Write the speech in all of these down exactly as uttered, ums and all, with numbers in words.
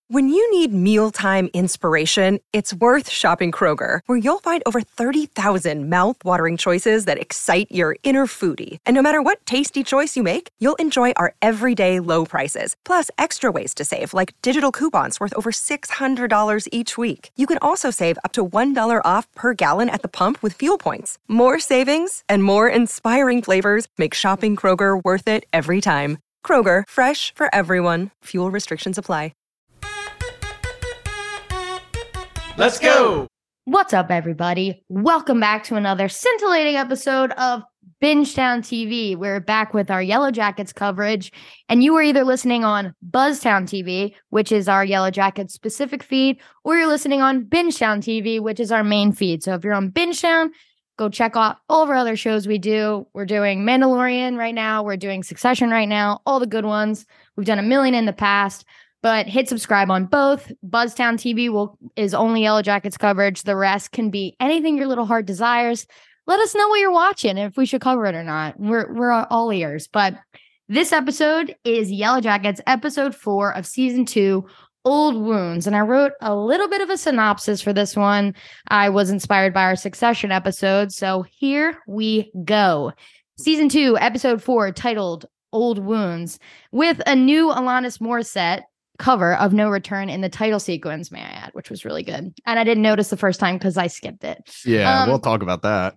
When you need mealtime inspiration, it's worth shopping Kroger, where you'll find over thirty thousand mouth-watering choices that excite your inner foodie. And no matter what tasty choice you make, you'll enjoy our everyday low prices, plus extra ways to save, like digital coupons worth over six hundred dollars each week. You can also save up to one dollar off per gallon at the pump with fuel points. More savings and more inspiring flavors make shopping Kroger worth it every time. Kroger, fresh for everyone. Fuel restrictions apply. Let's go! What's up, everybody? Welcome back to another scintillating episode of Bingetown T V. We're back with our Yellow Jackets coverage, and you are either listening on Buzztown T V, which is our Yellow Jackets specific feed, or you're listening on Bingetown T V, which is our main feed. So if you're on Bingetown, go check out all of our other shows we do. We're doing Mandalorian right now. We're doing Succession right now. All the good ones. We've done a million in the past. But hit subscribe on both. Buzztown T V will is only Yellow Jackets coverage. The rest can be anything your little heart desires. Let us know what you're watching and if we should cover it or not. We're we're all ears. But this episode is Yellow Jackets episode four of season two, Old Wounds. And I wrote a little bit of a synopsis for this one. I was inspired by our Succession episode. So here we go. Season two, episode four, titled Old Wounds, with a new Alanis Morissette cover of No Return in the title sequence, may I add, which was really good. And I didn't notice the first time because I skipped it. Yeah, um, we'll talk about that.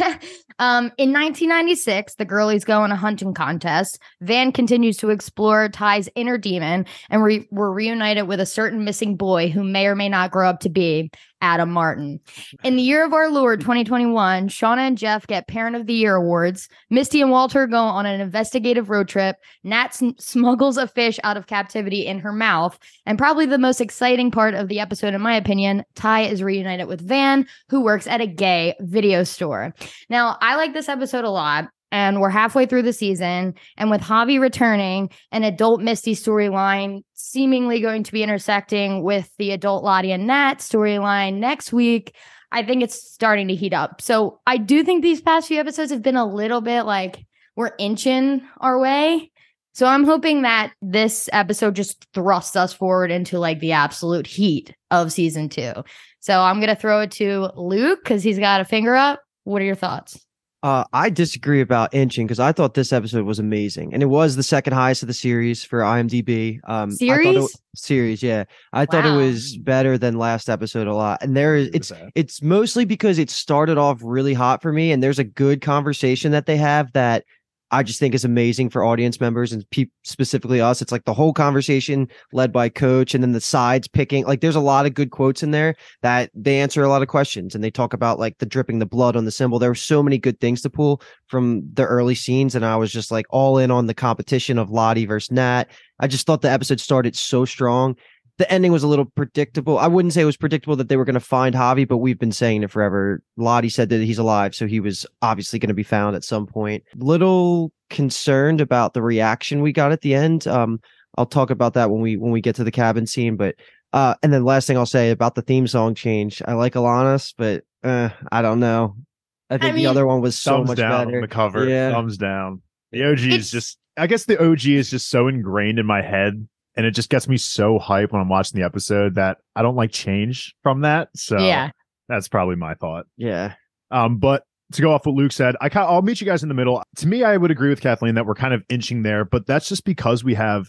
um, in nineteen ninety-six, the girlies go on a hunting contest. Van continues to explore Ty's inner demon, and re- we're reunited with a certain missing boy who may or may not grow up to be Adam Martin. In the year of our Lord, twenty twenty-one, Shauna and Jeff get Parent of the Year awards. Misty and Walter go on an investigative road trip. Nat sm- smuggles a fish out of captivity in her mouth. And probably the most exciting part of the episode, in my opinion, Ty is reunited with Van, who works at a gay video store. Now, I like this episode a lot. And we're halfway through the season. And with Javi returning, an adult Misty storyline seemingly going to be intersecting with the adult Lottie and Nat storyline next week, I think it's starting to heat up. So I do think these past few episodes have been a little bit like we're inching our way. So I'm hoping that this episode just thrusts us forward into like the absolute heat of season two. So I'm going to throw it to Luke because he's got a finger up. What are your thoughts? Uh, I disagree about inching because I thought this episode was amazing, and it was the second highest of the series for IMDb. Um, series, I thought it, series, yeah. I wow. thought it was better than last episode a lot, and there is it's it's mostly because it started off really hot for me, and there's a good conversation that they have that I just think is amazing for audience members and pe- specifically us. It's like the whole conversation led by Coach and then the sides picking. Like there's a lot of good quotes in there that they answer a lot of questions and they talk about like the dripping the blood on the symbol. There were so many good things to pull from the early scenes. And I was just like all in on the competition of Lottie versus Nat. I just thought the episode started so strong. The ending was a little predictable. I wouldn't say it was predictable that they were going to find Javi, but we've been saying it forever. Lottie said that he's alive, so he was obviously going to be found at some point. Little concerned about the reaction we got at the end. Um, I'll talk about that when we when we get to the cabin scene. But uh, and then last thing I'll say about the theme song change. I like Alanis, but uh, I don't know. I think I mean, the other one was so thumbs much down better. On the cover, yeah. thumbs down. The O G it's... is just. I guess the O G is just so ingrained in my head. And it just gets me so hyped when I'm watching the episode that I don't like change from that. So yeah, that's probably my thought. Yeah. Um, but to go off what Luke said, I I'll meet you guys in the middle. To me, I would agree with Kathleen that we're kind of inching there, but that's just because we have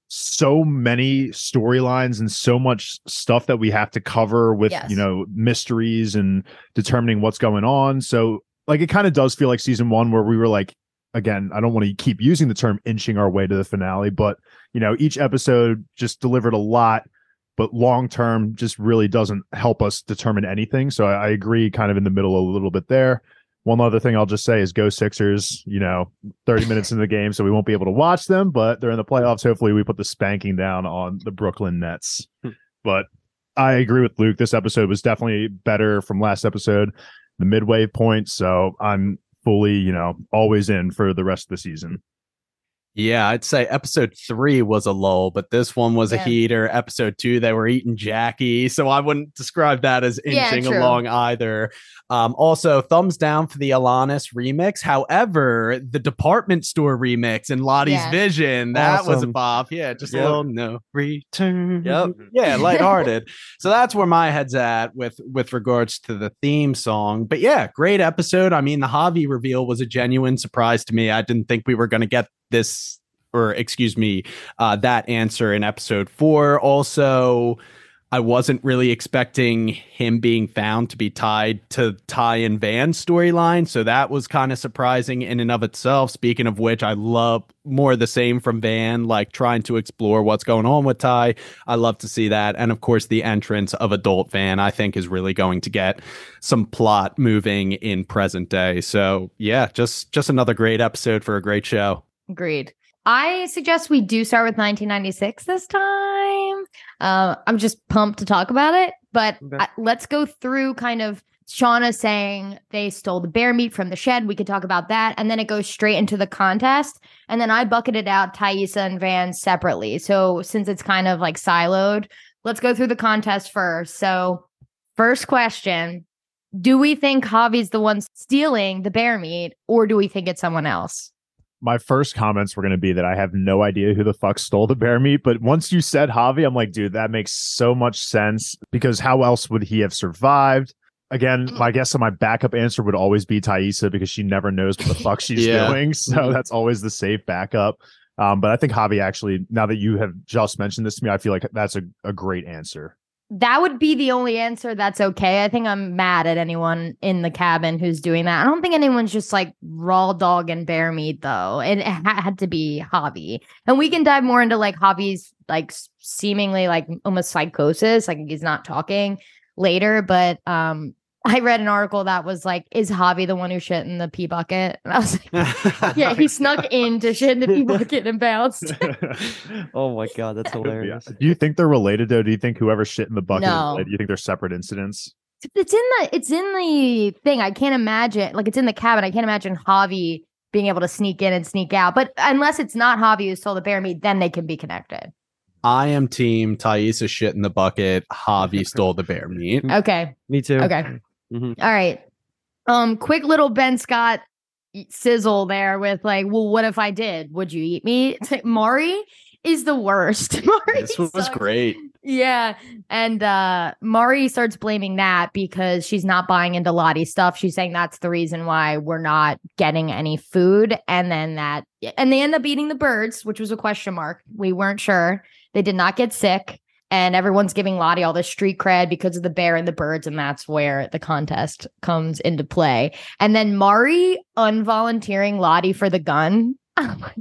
so many storylines and so much stuff that we have to cover with, yes. you know, mysteries and determining what's going on. So like, it kind of does feel like season one where we were like, again, I don't want to keep using the term inching our way to the finale, but you know, each episode just delivered a lot, but long term just really doesn't help us determine anything. So I, I agree kind of in the middle a little bit there. One other thing I'll just say is go Sixers, you know, thirty minutes into the game, so we won't be able to watch them, but they're in the playoffs. Hopefully we put the spanking down on the Brooklyn Nets. But I agree with Luke. This episode was definitely better from last episode, the midway point. So I'm fully, you know, always in for the rest of the season. Yeah, I'd say episode three was a lull, but this one was yeah. a heater. Episode two, they were eating Jackie, so I wouldn't describe that as inching yeah, along either. Um, also, thumbs down for the Alanis remix. However, the department store remix and Lottie's yeah. Vision, that awesome. was a bop. Yeah, just yep. a little no return. Yep. Yeah, lighthearted. So that's where my head's at with, with regards to the theme song. But yeah, great episode. I mean, the Javi reveal was a genuine surprise to me. I didn't think we were going to get this, or excuse me, uh, that answer in episode four. Also, I wasn't really expecting him being found to be tied to Ty and Van's storyline, so that was kind of surprising in and of itself. Speaking of which, I love more of the same from Van, like trying to explore what's going on with Ty. I love to see that. And of course, the entrance of adult Van, I think, is really going to get some plot moving in present day. So yeah, just just another great episode for a great show. Agreed. I suggest we do start with nineteen ninety-six this time. Uh, I'm just pumped to talk about it, but okay. I, let's go through kind of Shauna saying they stole the bear meat from the shed. We could talk about that. And then it goes straight into the contest. And then I bucketed out Taissa and Van separately. So since it's kind of like siloed, let's go through the contest first. So first question, do we think Javi's the one stealing the bear meat, or do we think it's someone else? My first comments were going to be that I have no idea who the fuck stole the bear meat. But once you said Javi, I'm like, dude, that makes so much sense, because how else would he have survived? Again, my guess on my backup answer would always be Taissa, because she never knows what the fuck she's yeah. doing. So that's always the safe backup. Um, but I think Javi actually, now that you have just mentioned this to me, I feel like that's a, a great answer. That would be the only answer that's okay. I think I'm mad at anyone in the cabin who's doing that. I don't think anyone's just like raw dog and bear meat, though. It had to be Javi. And we can dive more into like Javi's like seemingly like almost psychosis, like he's not talking later. But um, I read an article that was like, is Javi the one who shit in the pee bucket? And I was like, yeah, he snuck in to shit in the pee bucket and bounced. Oh my God, that's hilarious. Do you think they're related, though? Do you think whoever shit in the bucket no. is related? Do you think they're separate incidents? It's in the it's in the thing. I can't imagine, like it's in the cabin. I can't imagine Javi being able to sneak in and sneak out. But unless it's not Javi who stole the bear meat, then they can be connected. I am team Taissa shit in the bucket. Javi stole the bear meat. Okay. Me too. Okay. Mm-hmm. All right. Um, quick little Ben Scott sizzle there with like, well, what if I did? Would you eat me? Mari is the worst. Mari this was sucks. great. Yeah. And uh, Mari starts blaming Nat because she's not buying into Lottie's stuff. She's saying that's the reason why we're not getting any food. And then that, and they end up eating the birds, which was a question mark. We weren't sure. They did not get sick. And everyone's giving Lottie all this street cred because of the bear and the birds. And that's where the contest comes into play. And then Mari unvolunteering Lottie for the gun. I'm like,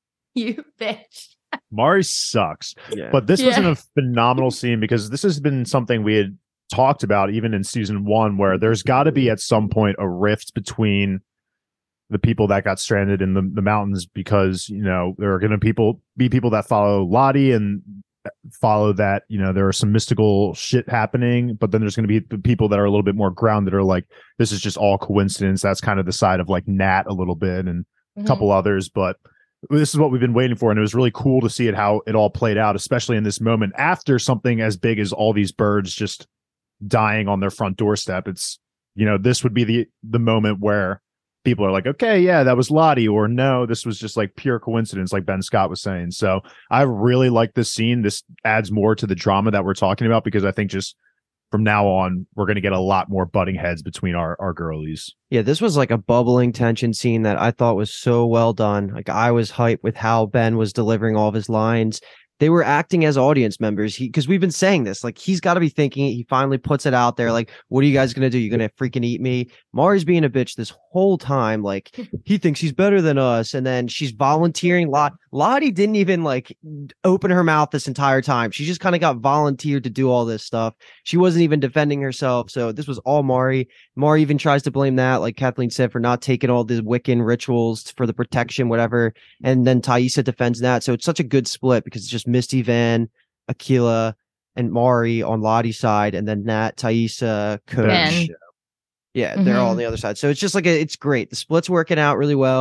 you bitch. Mari sucks. Yeah. But this yeah. was a phenomenal scene, because this has been something we had talked about even in season one, where there's got to be at some point a rift between the people that got stranded in the, the mountains, because, you know, there are going to people be people that follow Lottie and follow that, you know, there are some mystical shit happening, but then there's going to be people that are a little bit more grounded, are like, this is just all coincidence. That's kind of the side of like Nat a little bit, and mm-hmm. a couple others, but this is what we've been waiting for. And it was really cool to see it, how it all played out, especially in this moment after something as big as all these birds just dying on their front doorstep. It's, you know, this would be the the moment where people are like, okay, yeah, that was Lottie, or no, this was just like pure coincidence, like Ben Scott was saying. So I really like this scene. This adds more to the drama that we're talking about, because I think just from now on, we're going to get a lot more butting heads between our, our girlies. Yeah, this was like a bubbling tension scene that I thought was so well done. Like, I was hyped with how Ben was delivering all of his lines. They were acting as audience members. He, because we've been saying this, like, he's got to be thinking, he finally puts it out there. Like, what are you guys going to do? You're going to freaking eat me? Mari's being a bitch this whole time. Like, he thinks he's better than us. And then she's volunteering. Lot Lottie didn't even like open her mouth this entire time. She just kind of got volunteered to do all this stuff. She wasn't even defending herself. So this was all Mari. Mari even tries to blame that, like Kathleen said, for not taking all the Wiccan rituals for the protection, whatever. And then Taissa defends that. So it's such a good split, because it's just Misty, Van, Akila, and Mari on Lottie's side, and then Nat, Taissa, Coach. Ben. Yeah, they're mm-hmm. all on the other side. So it's just like a, it's great. The split's working out really well.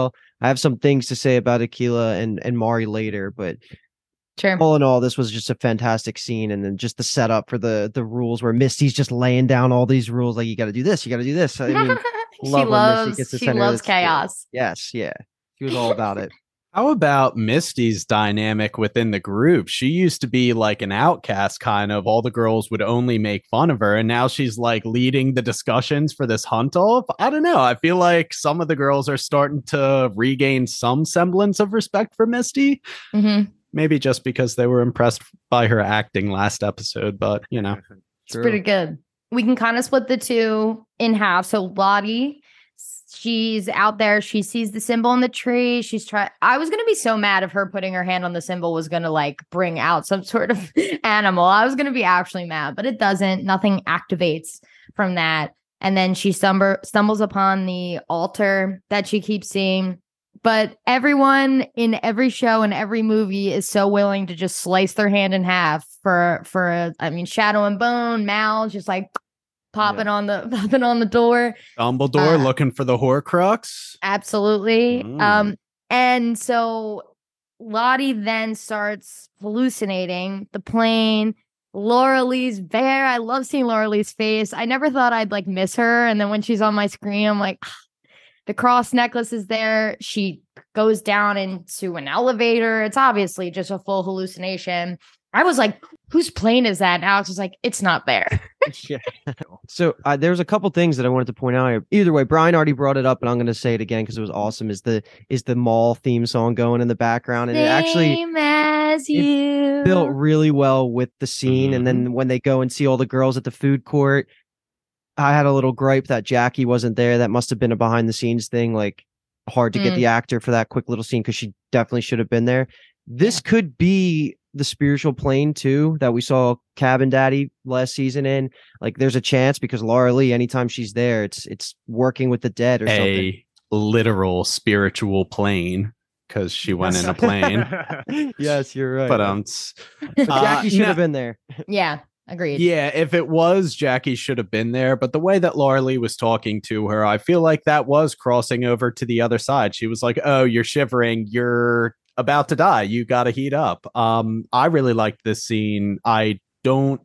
I have some things to say about Aquila and, and Mari later, but sure. all in all, this was just a fantastic scene. And then just the setup for the, the rules where Misty's just laying down all these rules. Like, you got to do this, you got to do this. I mean, she love loves, she loves chaos. Yes. Yeah. She was all about it. How about Misty's dynamic within the group? She used to be like an outcast, kind of. All the girls would only make fun of her. And now she's like leading the discussions for this hunt off. I don't know. I feel like some of the girls are starting to regain some semblance of respect for Misty. Mm-hmm. Maybe just because they were impressed by her acting last episode. But, you know, it's pretty good. We can kind of split the two in half. So Lottie, she's out there. She sees the symbol in the tree. She's trying. I was going to be so mad if her putting her hand on the symbol was going to like bring out some sort of animal. I was going to be actually mad, but it doesn't. Nothing activates from that. And then she stumble, stumbles upon the altar that she keeps seeing. But everyone in every show and every movie is so willing to just slice their hand in half for, for I mean, Shadow and Bone, Mal, just like popping yeah. on the popping on the door. Dumbledore uh, looking for the Horcrux. Absolutely. Mm. Um, and so Lottie then starts hallucinating the plane. Laura Lee's there. I love seeing Laura Lee's face. I never thought I'd like miss her. And then when she's on my screen, I'm like, the cross necklace is there. She goes down into an elevator. It's obviously just a full hallucination. I was like, whose plane is that? And Alex was like, it's not there. Yeah. So uh, there's a couple things that I wanted to point out. Either way, Brian already brought it up, and I'm going to say it again because it was awesome. Is the is the mall theme song going in the background? And Same it actually as you. It built really well with the scene. Mm-hmm. And then when they go and see all the girls at the food court, I had a little gripe that Jackie wasn't there. That must have been a behind the scenes thing. Like, hard to mm. get the actor for that quick little scene because she definitely should have been there. This yeah. could be the spiritual plane too that we saw Cabin Daddy last season in. Like, there's a chance because Laura Lee, anytime she's there, it's it's working with the dead or a something. A literal spiritual plane because she went in a plane. Yes, you're right. But um, but Jackie uh, should no, have been there. Yeah. Agreed. Yeah, if it was, Jackie should have been there. But the way that Laura Lee was talking to her, I feel like that was crossing over to the other side. She was like, oh, you're shivering. You're about to die. You got to heat up. Um, I really liked this scene. I don't,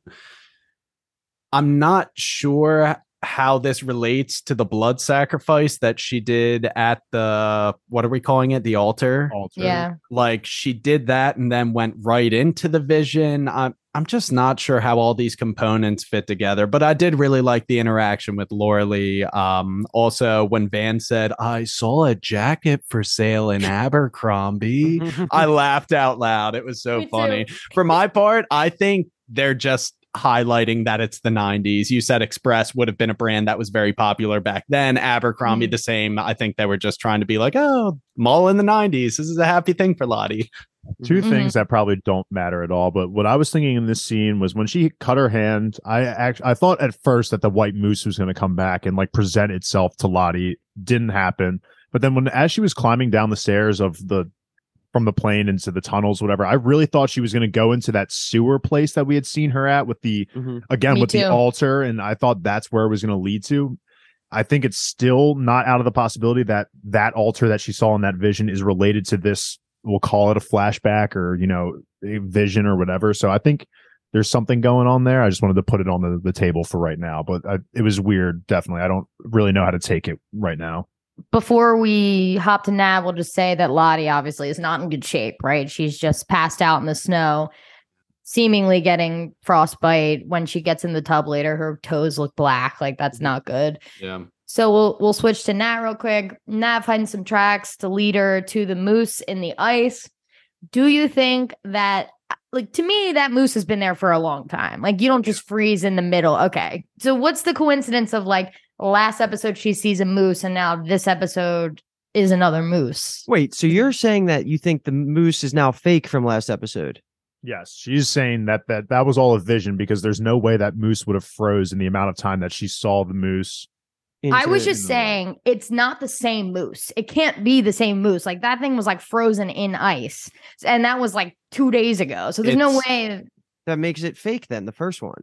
I'm not sure how this relates to the blood sacrifice that she did at the, what are we calling it? The altar. Altar. Yeah. Like, she did that and then went right into the vision. I'm, I'm just not sure how all these components fit together, but I did really like the interaction with Laura Lee. Um, also, when Van said, I saw a jacket for sale in Abercrombie, I laughed out loud. It was so Me funny. too. For my part, I think they're just highlighting that it's the nineties. You said Express would have been a brand that was very popular back then. Abercrombie, mm. the same. I think they were just trying to be like, oh, mall in the nineties. This is a happy thing for Lottie. Two Mm-hmm. things that probably don't matter at all, but what I was thinking in this scene was when she cut her hand, I actually I thought at first that the white moose was going to come back and like present itself to Lottie. Didn't happen. But then when as she was climbing down the stairs of the from the plane into the tunnels, whatever, I really thought she was going to go into that sewer place that we had seen her at with the mm-hmm. again Me with too. the altar, and I thought that's where it was going to lead to. I think it's still not out of the possibility that that altar that she saw in that vision is related to this. We'll call it a flashback or, you know, a vision or whatever. So I think there's something going on there. I just wanted to put it on the, the table for right now, but I, it was weird. Definitely. I don't really know how to take it right now. Before we hop to Nav, we'll just say that Lottie obviously is not in good shape, right? She's just passed out in the snow, seemingly getting frostbite. When she gets in the tub later, her toes look black. Like, that's not good. Yeah. So we'll we'll switch to Nat real quick. Nat finds some tracks to lead her to the moose in the ice. Do you think that, like, to me, that moose has been there for a long time? Like, you don't just freeze in the middle. Okay. So what's the coincidence of, like, last episode she sees a moose and now this episode is another moose? Wait, so you're saying that you think the moose is now fake from last episode? Yes, she's saying that that, that was all a vision because there's no way that moose would have froze in the amount of time that she saw the moose. I was just saying it's not the same moose. It can't be the same moose. Like, that thing was like frozen in ice. And that was like two days ago. So there's it's, no way. That makes it fake then, the first one.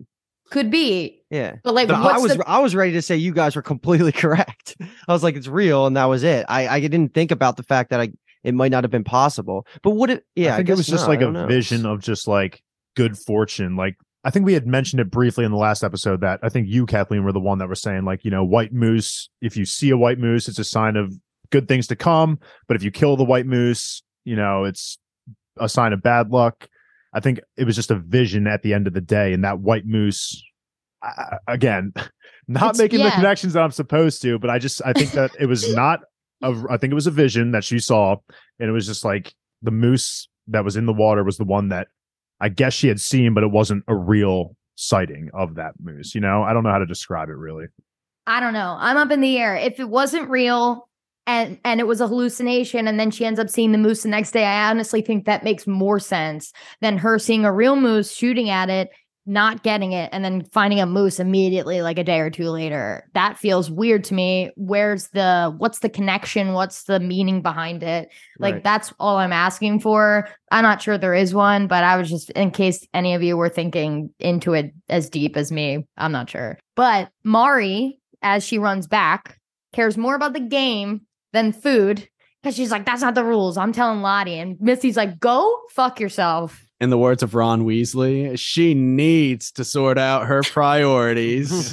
Could be. Yeah. But like, but I was the- I was ready to say you guys were completely correct. I was like, it's real, and that was it. I, I didn't think about the fact that I it might not have been possible. But what it yeah, I think I it was just not, like a know. vision of just like good fortune. Like I think we had mentioned it briefly in the last episode that I think you, Kathleen, were the one that was saying, like, you know, white moose, if you see a white moose, it's a sign of good things to come. But if you kill the white moose, you know, it's a sign of bad luck. I think it was just a vision at the end of the day. And that white moose, I, again, not it's, making yeah. the connections that I'm supposed to, but I just, I think that it was not, a, I think it was a vision that she saw. And it was just like the moose that was in the water was the one that I guess she had seen, but it wasn't a real sighting of that moose. You know, I don't know how to describe it really. I don't know. I'm up in the air. If it wasn't real and and it was a hallucination and then she ends up seeing the moose the next day, I honestly think that makes more sense than her seeing a real moose, shooting at it, not getting it, and then finding a moose immediately like a day or two later. That feels weird to me. Where's the, what's the connection? What's the meaning behind it? Like, Right. that's all I'm asking for. I'm not sure there is one, but I was just, in case any of you were thinking into it as deep as me, I'm not sure. But Mari, as she runs back, cares more about the game than food because she's like, that's not the rules. I'm telling Lottie. And Misty's like, go fuck yourself. In the words of Ron Weasley, she needs to sort out her priorities.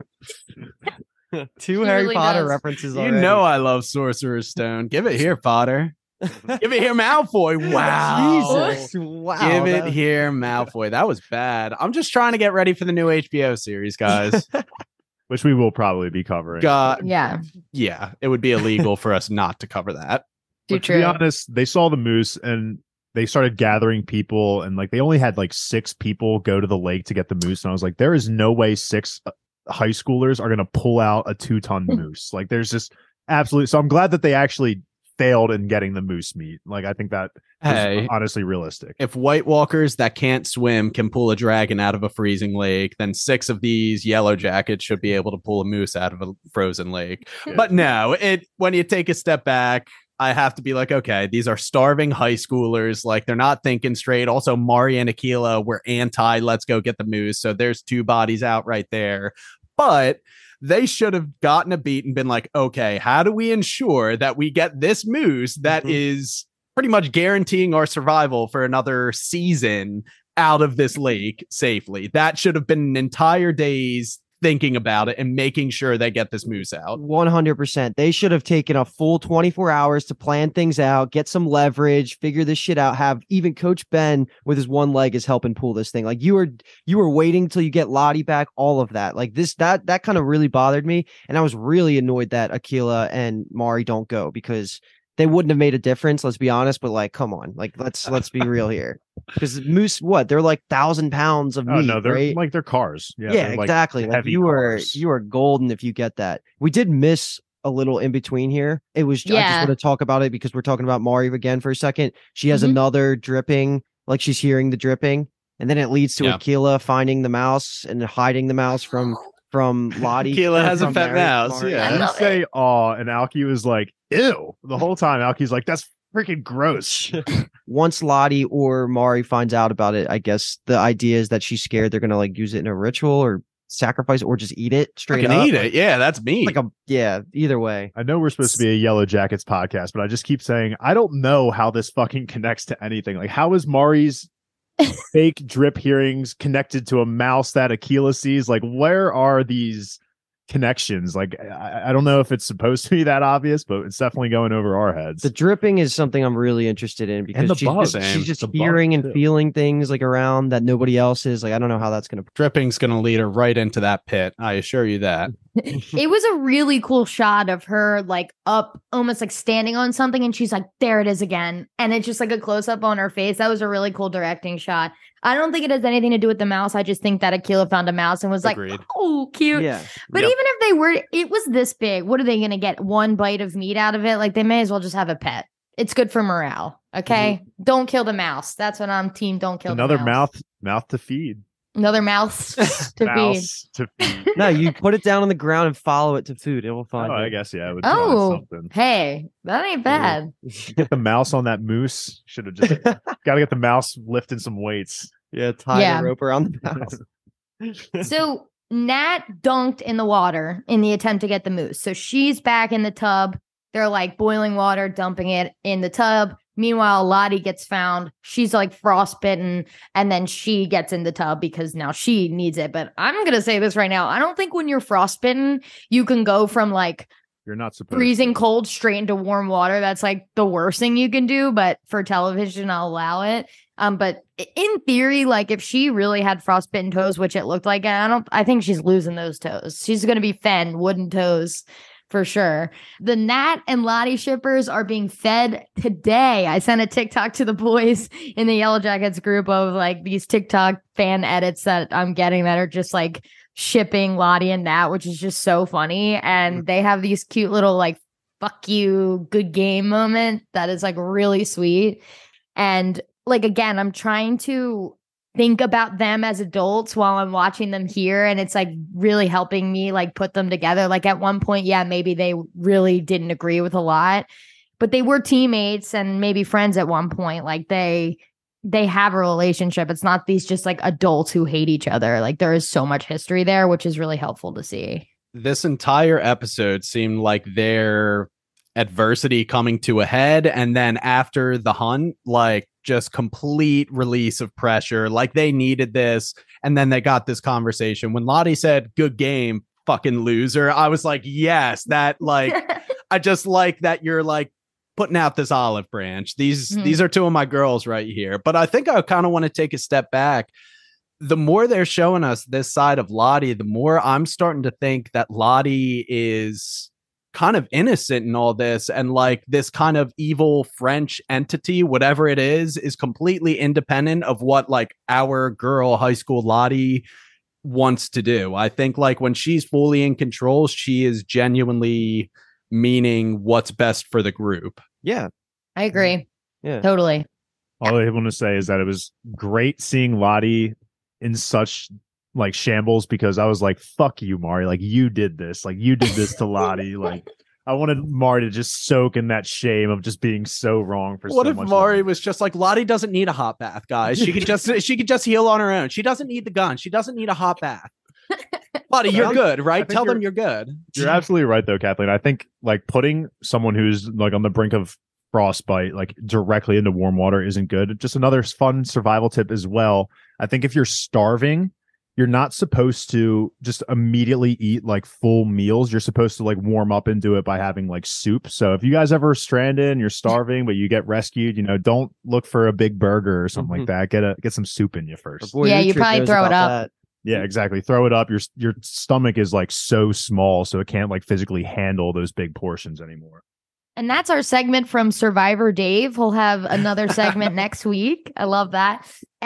Two He Harry really Potter does. references You already. know I love Sorcerer's Stone. Give it here, Potter. Give it here, Malfoy. Wow. Jesus. Wow. Give it that- here, Malfoy. That was bad. I'm just trying to get ready for the new H B O series, guys. Which we will probably be covering. God, Yeah. yeah, it would be illegal for us not to cover that. Too But to be true. honest, they saw the moose and they started gathering people, and like they only had like six people go to the lake to get the moose. And I was like, there is no way six uh, high schoolers are going to pull out a two ton moose. Like there's just absolutely. So I'm glad that they actually failed in getting the moose meat. Like I think that Hey. is honestly realistic. If White Walkers that can't swim can pull a dragon out of a freezing lake, then six of these Yellow Jackets should be able to pull a moose out of a frozen lake. Yeah. But no, it when you take a step back, I have to be like, okay, these are starving high schoolers. Like they're not thinking straight. Also, Mari and Akila were anti let's go get the moose. So there's two bodies out right there. But they should have gotten a beat and been like, okay, how do we ensure that we get this moose that Mhm. is pretty much guaranteeing our survival for another season out of this lake safely? That should have been an entire day's thinking about it and making sure they get this moose out. one hundred percent. They should have taken a full twenty-four hours to plan things out, get some leverage, figure this shit out, have even Coach Ben with his one leg is helping pull this thing. Like you were you were waiting till you get Lottie back, all of that. Like this that that kind of really bothered me, and I was really annoyed that Akila and Mari don't go because they wouldn't have made a difference, let's be honest, but like come on. Like let's let's be real here. Because moose what? They're like one thousand pounds of meat, Oh no, they're right? like they're cars. Yeah, Yeah, they're, like, exactly. Like heavy you were cars. you were golden if you get that. We did miss a little in between here. It was I just Yeah. want to talk about it because we're talking about Mari again for a second. She has Mhm. another dripping, like she's hearing the dripping, and then it leads to Yeah. Akila finding the mouse and hiding the mouse from from Lottie. Akila or has a from pet Mari- mouse, Mari. yeah. I You love say aw, and Alki was like, ew. The whole time Alki's like, that's freaking gross. Once Lottie or Mari finds out about it, I guess the idea is that she's scared they're gonna like use it in a ritual or sacrifice or just eat it I straight can up. eat it. Yeah, that's me. Like a yeah, either way. I know we're supposed to be a Yellow Jackets podcast, but I just keep saying I don't know how this fucking connects to anything. Like, how is Mari's fake drip hearings connected to a mouse that Akila sees? Like, where are these connections? Like, I, I don't know if it's supposed to be that obvious, but it's definitely going over our heads. The dripping is something I'm really interested in because the she's bug, just, same. she's just The bug, hearing and too. feeling things like around that nobody else is. Like I don't know how that's gonna. Dripping's going to lead her right into that pit. I assure you that. It was a really cool shot of her like up, almost like standing on something, and she's like, there it is again. And it's just like a close up on her face. That was a really cool directing shot. I don't think it has anything to do with the mouse. I just think that Akila found a mouse and was Agreed. like, oh, cute. Yeah, But Yep. even if they were, it was this big. What are they going to get? One bite of meat out of it? Like they may as well just have a pet. It's good for morale. Okay. Don't kill the mouse. That's what I'm team. Don't kill Another the mouse. mouth mouth to feed. Another mouse to feed. Mouse to feed. no, you put it down on the ground and follow it to food. It will Oh, find I it. guess yeah. It would Oh. find something. Hey, that ain't bad. Get the mouse on that moose. Should have just got to get the mouse lifting some weights. Yeah, tie Yeah. the rope around the mouse. So Nat dunked in the water in the attempt to get the moose. So she's back in the tub. They're like boiling water, dumping it in the tub. Meanwhile, Lottie gets found. She's like frostbitten, and then she gets in the tub because now she needs it. But I'm going to say this right now. I don't think when you're frostbitten, you can go from like you're not supposed freezing to. cold straight into warm water. That's like the worst thing you can do. But for television, I'll allow it. Um, but in theory, like if she really had frostbitten toes, which it looked like, I don't, I think she's losing those toes. She's going to be Fen, wooden toes. For sure. The Nat and Lottie shippers are being fed today. I sent a TikTok to the boys in the Yellow Jackets group of like these TikTok fan edits that I'm getting that are just like shipping Lottie and Nat, which is just so funny. And they have these cute little like, fuck you, good game moment that is like really sweet. And like, again, I'm trying to think about them as adults while I'm watching them here. And it's like really helping me like put them together. Like at one point, yeah, maybe they really didn't agree with a lot, but they were teammates and maybe friends at one point. Like they, they have a relationship. It's not these just like adults who hate each other. Like there is so much history there, which is really helpful to see. This entire episode seemed like their adversity coming to a head. And then after the hunt, like, just complete release of pressure. Like they needed this. And then they got this conversation. When Lottie said, good game, fucking loser, I was like, yes, that like, I just like that you're like putting out this olive branch. These, mm-hmm. these are two of my girls right here. But I think I kind of want to take a step back. The more they're showing us this side of Lottie, the more I'm starting to think that Lottie is kind of innocent in all this, and like this kind of evil French entity, whatever it is, is completely independent of what like our girl high school Lottie wants to do. I think like when she's fully in control, she is genuinely meaning what's best for the group. Yeah, I agree. Yeah, totally. All I want to say is that it was great seeing Lottie in such like shambles, because I was like, fuck you, Mari. Like you did this. Like you did this to Lottie. Like I wanted Mari to just soak in that shame of just being so wrong for what so if much Mari long. was just like, Lottie doesn't need a hot bath, guys. She could just she could just heal on her own. She doesn't need the gun. She doesn't need a hot bath. Lottie, you're good, right? Tell them you're good. You're absolutely right though, Kathleen. I think like putting someone who's like on the brink of frostbite like directly into warm water isn't good. Just another fun survival tip as well. I think if you're starving, you're not supposed to just immediately eat like full meals. You're supposed to like warm up into it by having like soup. So if you guys ever stranded and you're starving, but you get rescued, you know, don't look for a big burger or something mm-hmm. like that. Get a get some soup in you first. Yeah, you probably throw it up. That. Yeah, exactly. Throw it up. Your your stomach is like so small, so it can't like physically handle those big portions anymore. And that's our segment from Survivor Dave. We'll have another segment next week. I love that.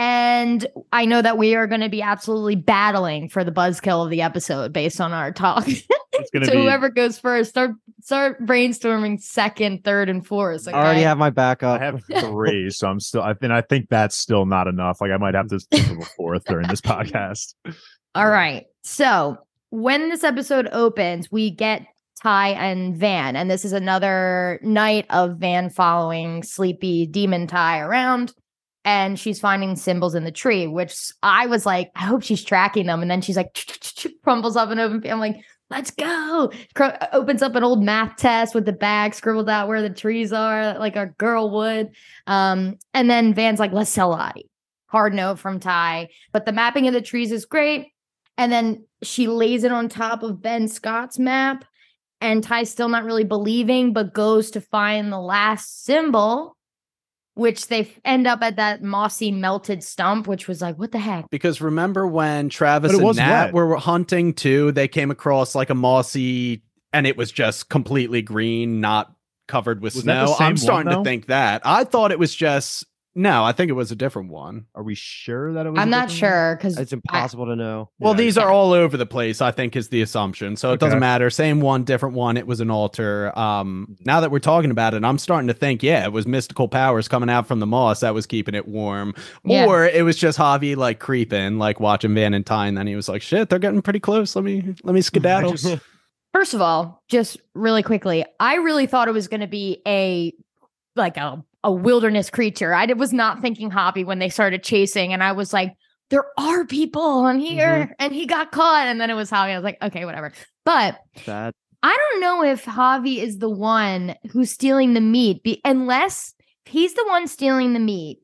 And I know that we are going to be absolutely battling for the buzzkill of the episode based on our talk. It's gonna so be... whoever goes first, start start brainstorming second, third, and fourth. Okay? I already have my backup. I have three, so I'm still. I think I think that's still not enough. Like I might have to think of a fourth during this podcast. All right. So when this episode opens, we get Ty and Van, and this is another night of Van following sleepy demon Ty around, and she's finding symbols in the tree, which I was like, I hope she's tracking them. And then she's like, crumbles up an open. I'm like, let's go. Cr- opens up an old math test with the bag scribbled out where the trees are, like a girl would. Um, and then Van's like, let's sell Lottie. Hard note from Ty, but the mapping of the trees is great. And then she lays it on top of Ben Scott's map. And Ty's still not really believing, but goes to find the last symbol, which they end up at that mossy melted stump, which was like, what the heck? Because remember when Travis and Nat wet. were hunting too, they came across like a mossy, and it was just completely green, not covered with was snow. I'm starting one, to think that. I thought it was just... No, I think it was a different one. Are we sure that it was? I'm not sure because it's impossible I, to know. Well, yeah, these are all over the place, I think, is the assumption. So it okay. doesn't matter. Same one, different one. It was an altar. Um, now that we're talking about it, I'm starting to think, yeah, it was mystical powers coming out from the moss that was keeping it warm. Yeah. Or it was just Javi like creeping, like watching Van and Ty, and then he was like, shit, they're getting pretty close. Let me let me skedaddle. Just... First of all, just really quickly, I really thought it was going to be a like a a wilderness creature. I was not thinking Hobby when they started chasing, and I was like, there are people on here, Mhm. and he got caught, and then it was Javi. I was like, okay, whatever. But That I don't know if Javi is the one who's stealing the meat, be- unless he's the one stealing the meat.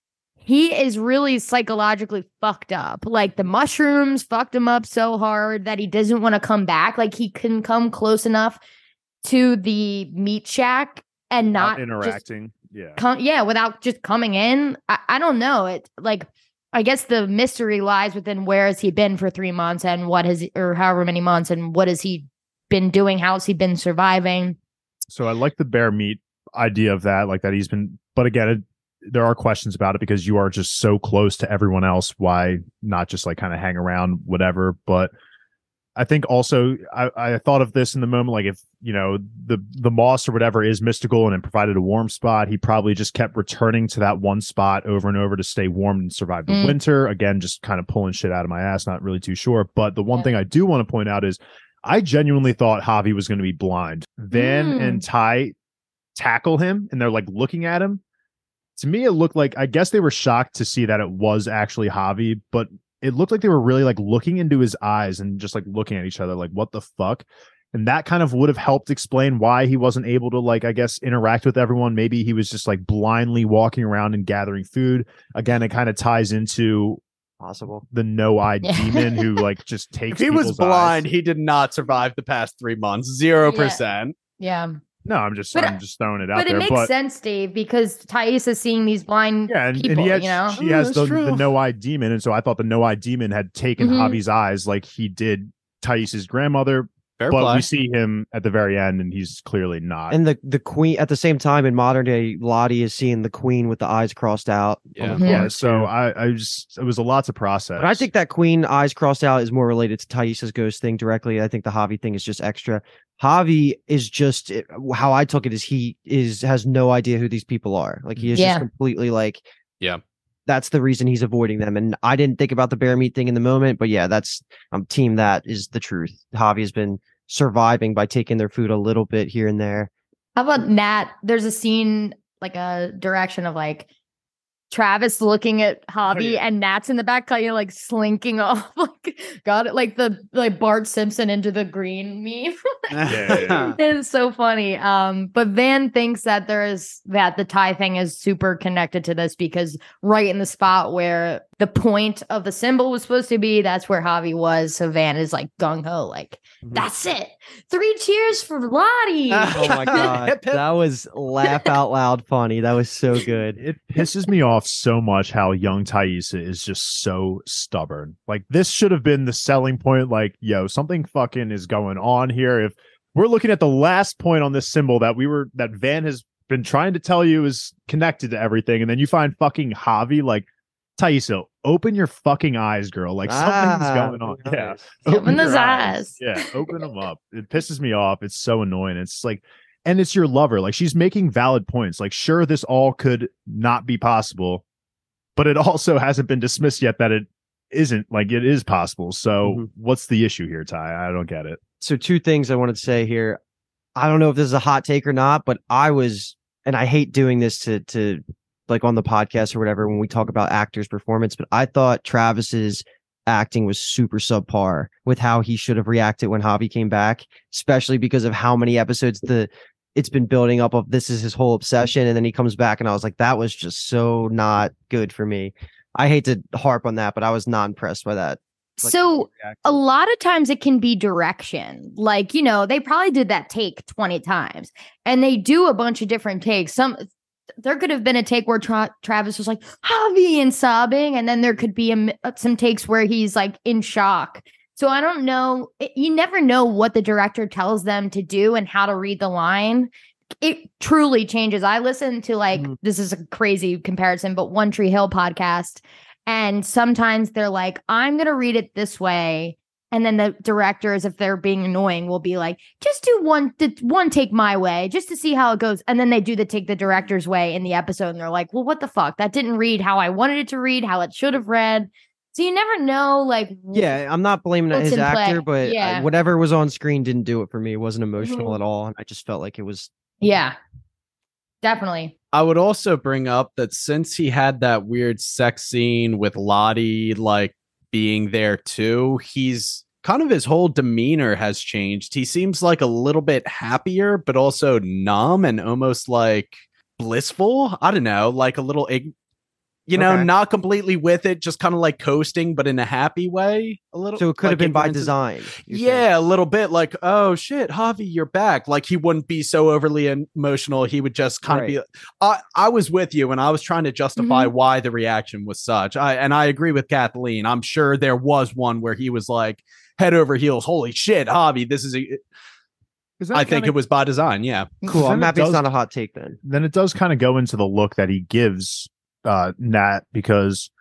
He is really psychologically fucked up. Like the mushrooms fucked him up so hard that he doesn't want to come back. Like he can come close enough to the meat shack and not Not interacting. Yeah. Come, yeah, without just coming in. I, I don't know. It like I guess the mystery lies within where has he been for three months and what has or however many months and what has he been doing? How has he been surviving? So I like the bear meat idea of that, like that he's been, but again, it, there are questions about it because you are just so close to everyone else. Why not just like kind of hang around, whatever? But I think also I, I thought of this in the moment, like if, you know, the, the moss or whatever is mystical and it provided a warm spot, he probably just kept returning to that one spot over and over to stay warm and survive the Mm. winter. Again, just kind of pulling shit out of my ass. Not really too sure. But the one Yeah. thing I do want to point out is I genuinely thought Javi was going to be blind. Van Mm. and Ty tackle him and they're like looking at him. To me, it looked like, I guess they were shocked to see that it was actually Javi, but it looked like they were really like looking into his eyes and just like looking at each other like, what the fuck? And that kind of would have helped explain why he wasn't able to, like, I guess, interact with everyone. Maybe he was just like blindly walking around and gathering food. Again, it kind of ties into possible. the no-eyed Yeah. demon who like just takes If he was people's blind, eyes. he did not survive the past three months. Zero percent. Yeah. No, I'm just But- I'm just throwing it out But it there. makes but sense, Dave, because Thais is seeing these blind yeah, and, people, and he had, you know? she has that's the, true. the no-eyed demon, and so I thought the no-eyed demon had taken Mhm. Javi's eyes like he did Thais's grandmother. Fair but play. we see him at the very end, and he's clearly not. And the the queen at the same time in modern day, Lottie is seeing the queen with the eyes crossed out. Yeah. on the yeah, card, so too. I, I just it was a lot to process. But I think that queen eyes crossed out is more related to Thais's ghost thing directly. I think the Javi thing is just extra. Javi is just how I took it is he is has no idea who these people are. Like he is Yeah. just completely like Yeah. That's the reason he's avoiding them. And I didn't think about the bear meat thing in the moment, but yeah, that's um team that is the truth. Javi has been surviving by taking their food a little bit here and there. How about Nat? There's a scene, like a direction of like Travis looking at Javi yeah. and Nat's in the back, kind of like slinking off. Like, got it? Like the like Bart Simpson into the green meme. Yeah. It's so funny. Um, but Van thinks that there is that the Thai thing is super connected to this because right in the spot where the point of the symbol was supposed to be, that's where Javi was. So Van is like gung ho, like that's it. Three cheers for Lottie. Oh my god. That was laugh out loud funny. That was so good. It pisses me off so much how young Thaisa is just so stubborn. Like this should have been the selling point. Like, yo, something fucking is going on here. If we're looking at the last point on this symbol that we were that Van has been trying to tell you is connected to everything, and then you find fucking Javi, like Thaisa, open your fucking eyes, girl. Like something's Ah, going on. very Yeah. nice. Open your those eyes. Yeah, open them up. It pisses me off. It's so annoying. It's like, and it's your lover. Like she's making valid points. Like, sure, this all could not be possible, but it also hasn't been dismissed yet that it isn't. Like it is possible. So Mhm. what's the issue here, Ty? I don't get it. So two things I wanted to say here. I don't know if this is a hot take or not, but I was, and I hate doing this to to like on the podcast or whatever when we talk about actors' performance, but I thought Travis's acting was super subpar with how he should have reacted when Javi came back, especially because of how many episodes the it's been building up of this is his whole obsession, and then he comes back and I was like, that was just so not good for me. I hate to harp on that, but I was not impressed by that. Like, So reacting. a lot of times it can be direction. Like, you know, they probably did that take twenty times and they do a bunch of different takes. Some there could have been a take where Tra- Travis was like, Javi and sobbing. And then there could be a, some takes where he's like in shock. So I don't know. It, you never know what the director tells them to do and how to read the line. It truly changes. I listen to like, Mhm. this is a crazy comparison, but One Tree Hill podcast. And sometimes they're like, I'm going to read it this way. And then the directors, if they're being annoying, will be like, just do one, th- one take my way, just to see how it goes. And then they do the take the director's way in the episode. And they're like, well, what the fuck? That didn't read how I wanted it to read, how it should have read. So you never know, like, Yeah, I'm not blaming What's his in play? actor, but Yeah. uh, whatever was on screen didn't do it for me. It wasn't emotional Mhm. at all. And I just felt like it was yeah, definitely. I would also bring up that since he had that weird sex scene with Lottie, like being there too, he's kind of his whole demeanor has changed. He seems like a little bit happier, but also numb and almost like blissful. I don't know, like a little ig- you know, okay. not completely with it, just kind of like coasting, but in a happy way. A little. So it could like have been by design. Yeah, saying. a little bit like, oh shit, Javi, you're back. Like he wouldn't be so overly emotional. He would just kind right. of be. I I was with you, and I was trying to justify mm-hmm. why the reaction was such. I and I agree with Kathleen. I'm sure there was one where he was like head over heels. Holy shit, Javi, this is a. I think it was by design. Yeah, cool. I'm happy does, it's not a hot take then. Then it does kind of go into the look that he gives uh Nat, because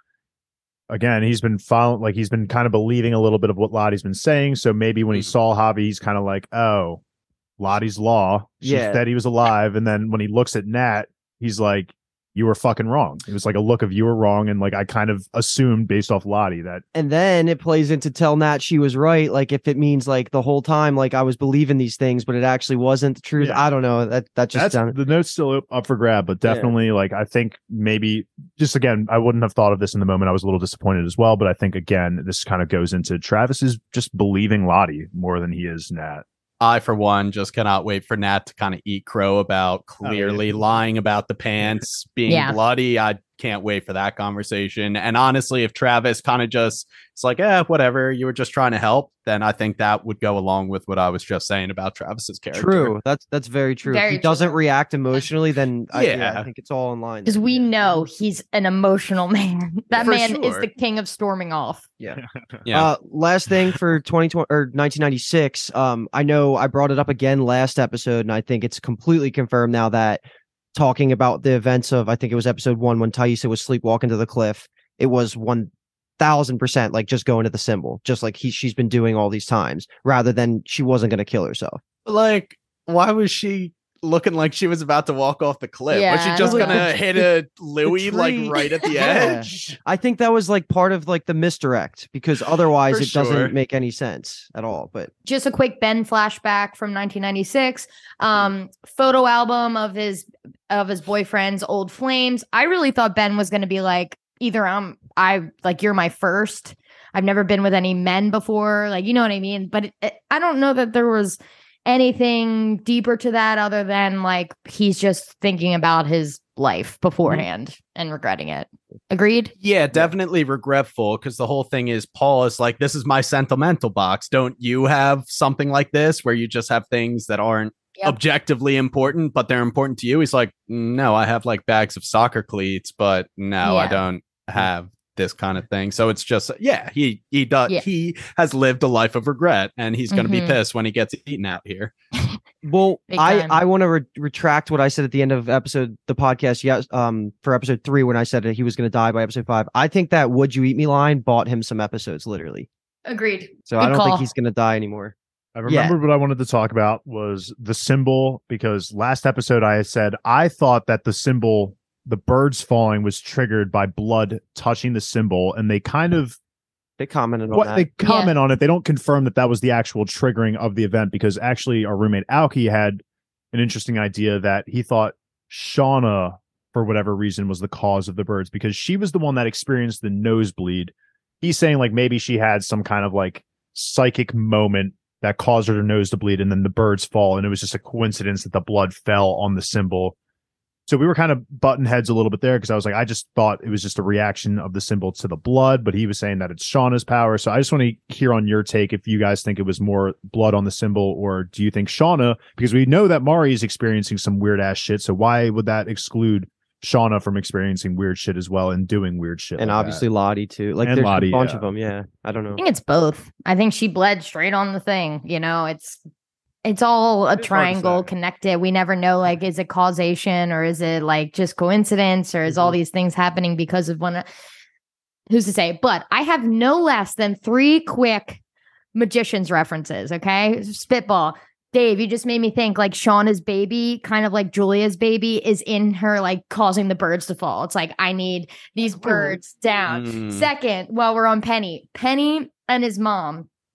again he's been following, like he's been kind of believing a little bit of what Lottie's been saying, so maybe when he saw Javi he's kind of like, oh, Lottie's law, she yeah. said he was alive, and then when he looks at Nat he's like, you were fucking wrong. It was like a look of you were wrong, and like I kind of assumed based off Lottie that. And then it plays into tell Nat she was right, like if it means like the whole time like I was believing these things but it actually wasn't the truth. Yeah. I don't know, that that just That's, sounded... the note's still up for grab, but definitely yeah. like I think maybe just again I wouldn't have thought of this in the moment. I was a little disappointed as well, but I think again this kind of goes into Travis is just believing Lottie more than he is Nat. I, for one, just cannot wait for Nat to kind of eat crow about clearly oh, yeah. lying about the pants being yeah. bloody. I can't wait for that conversation. And honestly, if Travis kind of just, it's like, eh, whatever, you were just trying to help, then I think that would go along with what I was just saying about Travis's character. True. That's that's very true. Very if he true. doesn't react emotionally, then I, yeah. yeah, I think it's all in line. Because we know he's an emotional man. That for man sure. is the king of storming off. Yeah. yeah. Uh, last thing for twenty twenty or nineteen ninety-six. Um, I know I brought it up again last episode, and I think it's completely confirmed now that talking about the events of, I think it was episode one when Taissa was sleepwalking to the cliff, it was one thousand percent like just going to the symbol, just like he she's been doing all these times, rather than she wasn't going to kill herself. Like, why was she looking like she was about to walk off the cliff? Yeah, was she just gonna hit a Louis like right at the edge? Yeah. I think that was like part of like the misdirect, because otherwise For it sure. doesn't make any sense at all. But just a quick Ben flashback from nineteen ninety-six, um photo album of his of his boyfriend's old flames. I really thought Ben was going to be like, either I'm I like you're my first, I've never been with any men before, like, you know what I mean? But it, it, I don't know that there was anything deeper to that other than like he's just thinking about his life beforehand mm-hmm. and regretting it. Agreed? Yeah, definitely regretful, because the whole thing is Paul is like, this is my sentimental box. Don't you have something like this where you just have things that aren't yep. objectively important, but they're important to you? He's like, no, I have like bags of soccer cleats, but no, yeah. I don't have this kind of thing. So it's just, yeah, he he does yeah. he has lived a life of regret, and he's going to mm-hmm. be pissed when he gets eaten out here. Well, I I want to re- retract what I said at the end of episode the podcast. Yes, um, for episode three when I said that he was going to die by episode five. I think that "Would you eat me" line bought him some episodes, literally. Agreed. So Good I don't call. think he's going to die anymore. I remembered yeah. what I wanted to talk about was the symbol, because last episode I said I thought that the symbol, the birds falling, was triggered by blood touching the symbol, and they kind of they commented on what that. they comment yeah. on it. They don't confirm that that was the actual triggering of the event, because actually our roommate Alki had an interesting idea that he thought Shauna, for whatever reason, was the cause of the birds, because she was the one that experienced the nosebleed. He's saying like maybe she had some kind of like psychic moment that caused her nose to bleed, and then the birds fall, and it was just a coincidence that the blood fell on the symbol. So we were kind of button heads a little bit there, because I was like, I just thought it was just a reaction of the symbol to the blood, but he was saying that it's Shauna's power. So I just want to hear on your take if you guys think it was more blood on the symbol, or do you think Shauna, because we know that Mari is experiencing some weird ass shit. So why would that exclude Shauna from experiencing weird shit as well and doing weird shit? And like obviously that? Lottie too. Like and there's Lottie, a bunch yeah. of them. Yeah. I don't know. I think it's both. I think she bled straight on the thing. You know, it's It's all a it's triangle connected. We never know, like, is it causation, or is it like just coincidence, or is mm-hmm. all these things happening because of one? Who's to say? But I have no less than three quick magician's references. Okay. Spitball. Dave, you just made me think like Shauna's baby, kind of like Julia's baby, is in her, like causing the birds to fall. It's like, I need these birds down. Mm. Second, while we're on Penny, Penny and his mom.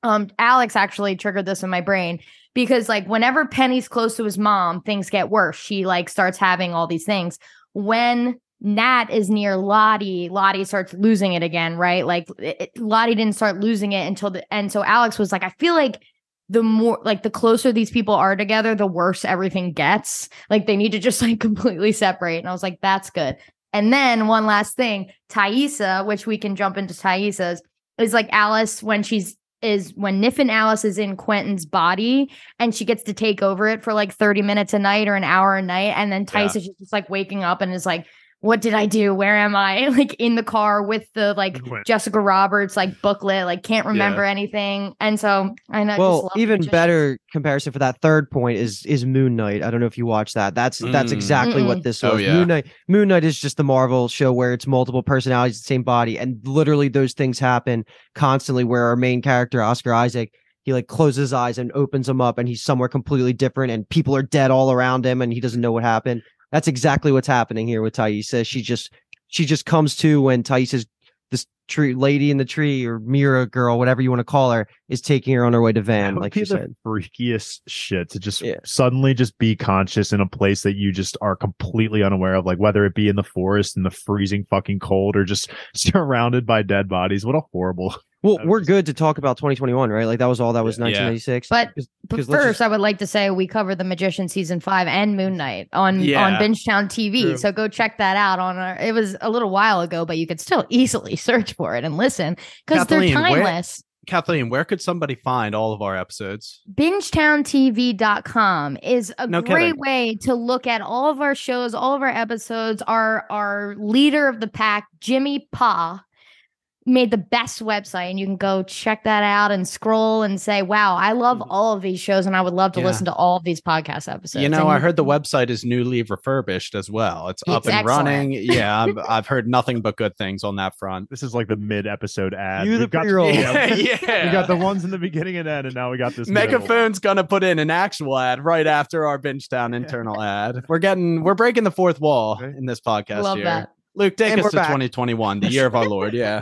um, Alex actually triggered this in my brain because like whenever Penny's close to his mom, things get worse. She like starts having all these things. When Nat is near Lottie, Lottie starts losing it again, right? Like it, Lottie didn't start losing it until the end. So Alex was like, I feel like the more like the closer these people are together, the worse everything gets. Like they need to just like completely separate. And I was like, that's good. And then one last thing, Taissa, which we can jump into Taissa's, is like Alice when she's is when Nif and Alice is in Quentin's body and she gets to take over it for like thirty minutes a night or an hour a night. And then Taissa yeah. just like waking up and is like, what did I do? Where am I? Like in the car with the like Jessica Roberts like booklet, like can't remember yeah. anything. And so I know. Well, even better comparison for that third point is is Moon Knight. I don't know if you watch that. That's mm. that's exactly Mm-mm. what this was. Oh, yeah. Moon Knight. Moon Knight is just the Marvel show where it's multiple personalities, the same body, and literally those things happen constantly. Where our main character Oscar Isaac, he like closes his eyes and opens them up, and he's somewhere completely different, and people are dead all around him, and he doesn't know what happened. That's exactly what's happening here with Taissa. She just she just comes to when Taissa's this tree lady in the tree or Mira girl, whatever you want to call her, is taking her on her way to Van. Like you said, freakiest shit to just yeah. suddenly just be conscious in a place that you just are completely unaware of, like whether it be in the forest in the freezing fucking cold or just surrounded by dead bodies. What a horrible. Well, we're good to talk about twenty twenty-one, right? Like that was all that was nineteen eighty-six. But, Cause, but cause first, just... I would like to say we covered The Magician season five and Moon Knight on yeah. on Bingetown T V. True. So go check that out on our. It was a little while ago, but you could still easily search for it and listen because they're timeless. Where, Kathleen, where could somebody find all of our episodes? Bingetown T V dot com is a no great kidding. way to look at all of our shows, all of our episodes. Our our leader of the pack, Jimmy Pa, made the best website, and you can go check that out and scroll and say, wow, I love all of these shows and I would love to yeah. listen to all of these podcast episodes. You know, and I heard the website is newly refurbished as well. It's, it's up and excellent. running. Yeah, I've, I've heard nothing but good things on that front. This is like the mid-episode ad. You the pre-roll. Yeah, yeah. We got the ones in the beginning and end, and now we got this. Megaphone's gonna put in an actual ad right after our Bingetown internal ad. We're getting, we're breaking the fourth wall in this podcast love here. That. Luke, take and us to back. twenty twenty-one, the year of our Lord. Yeah.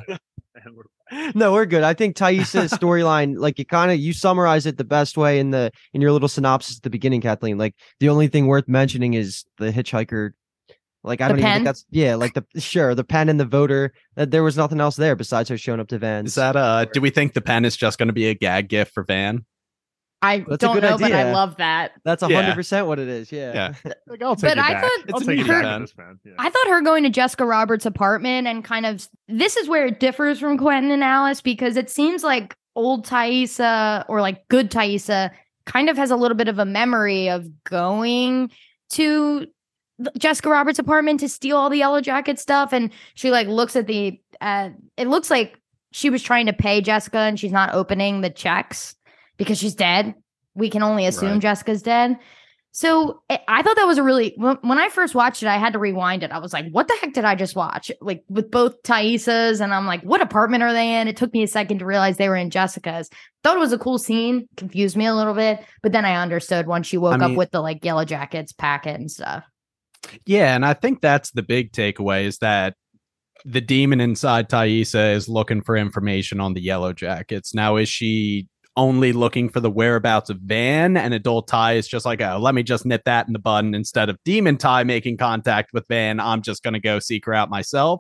No, we're good. I think Taissa's storyline, like you kind of you summarize it the best way in the in your little synopsis at the beginning, Kathleen. Like the only thing worth mentioning is the hitchhiker. Like I the don't pen? even think that's yeah, like the sure the pen and the voter. That there was nothing else there besides her showing up to Van. Is that uh? Do we think the pen is just going to be a gag gift for Van? I That's don't know, idea. but I love that. That's a hundred percent what it is. Yeah. yeah. Like, I'll take but it I back. thought I'll take it her, back. Yeah. I thought her going to Jessica Roberts' apartment and kind of this is where it differs from Quentin and Alice because it seems like old Taissa or like good Taissa kind of has a little bit of a memory of going to Jessica Roberts' apartment to steal all the Yellow Jacket stuff, and she like looks at the. Uh, it looks like she was trying to pay Jessica and she's not opening the checks because she's dead. We can only assume right. Jessica's dead. So I thought that was a really, when I first watched it, I had to rewind it. I was like, what the heck did I just watch? Like with both Taissa's and I'm like, what apartment are they in? It took me a second to realize they were in Jessica's. Thought it was a cool scene, confused me a little bit, but then I understood once she woke I mean, up with the like Yellow Jackets packet and stuff. Yeah. And I think that's the big takeaway is that the demon inside Taissa is looking for information on the Yellow Jackets. Now, is she only looking for the whereabouts of Van, and adult Ty is just like, oh, let me just nip that in the bud, and instead of demon Ty making contact with Van, I'm just going to go seek her out myself?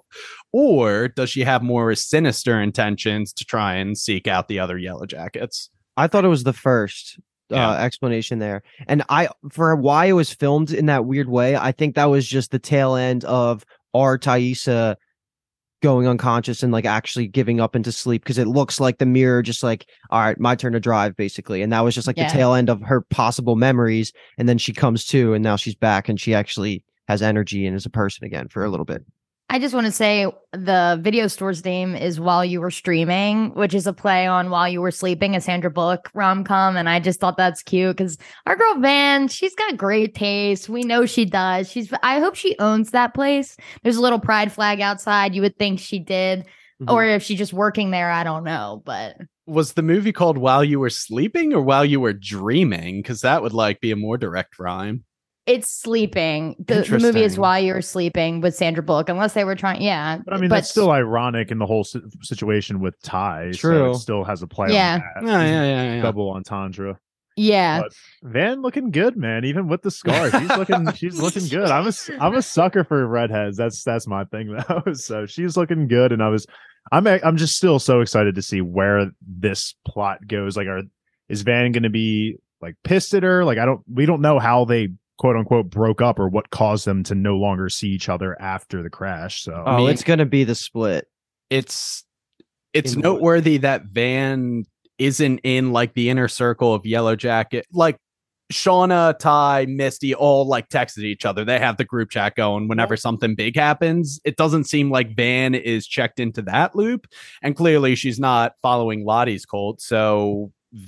Or does she have more sinister intentions to try and seek out the other Yellow Jackets? I thought it was the first yeah. uh, explanation there. And I, for why it was filmed in that weird way, I think that was just the tail end of our Taissa going unconscious and like actually giving up into sleep, because it looks like the mirror just like, all right, my turn to drive, basically. And that was just like yeah. the tail end of her possible memories. And then she comes to and now she's back and she actually has energy and is a person again for a little bit. I just want to say the video store's name is While You Were Streaming, which is a play on While You Were Sleeping, a Sandra Bullock rom-com. And I just thought that's cute because our girl Van, she's got great taste. We know she does. She's. I hope she owns that place. There's a little pride flag outside. You would think she did. Mm-hmm. Or if she's just working there, I don't know. But was the movie called While You Were Sleeping or While You Were Dreaming? Because that would like be a more direct rhyme. it's sleeping. The, the movie is While You're Sleeping with Sandra Bullock, unless they were trying. Yeah, but I mean but, that's still ironic in the whole si- situation with Ty. True, so it still has a play. Yeah, on that. Yeah, yeah, yeah, yeah. Double entendre. Yeah, but Van looking good, man. Even with the scar, she's looking she's looking good. I'm a I'm a sucker for redheads. That's that's my thing though. So she's looking good, and I was I'm I'm just still so excited to see where this plot goes. Like, are is Van going to be like pissed at her? Like, I don't we don't know how they quote unquote broke up or what caused them to no longer see each other after the crash. So oh, I mean, it's gonna be the split. It's it's noteworthy that Van isn't in like the inner circle of Yellow Jacket. Like Shauna, Ty, Misty all like texted each other. They have the group chat going whenever something big happens. It doesn't seem like Van is checked into that loop, and clearly she's not following Lottie's cult. So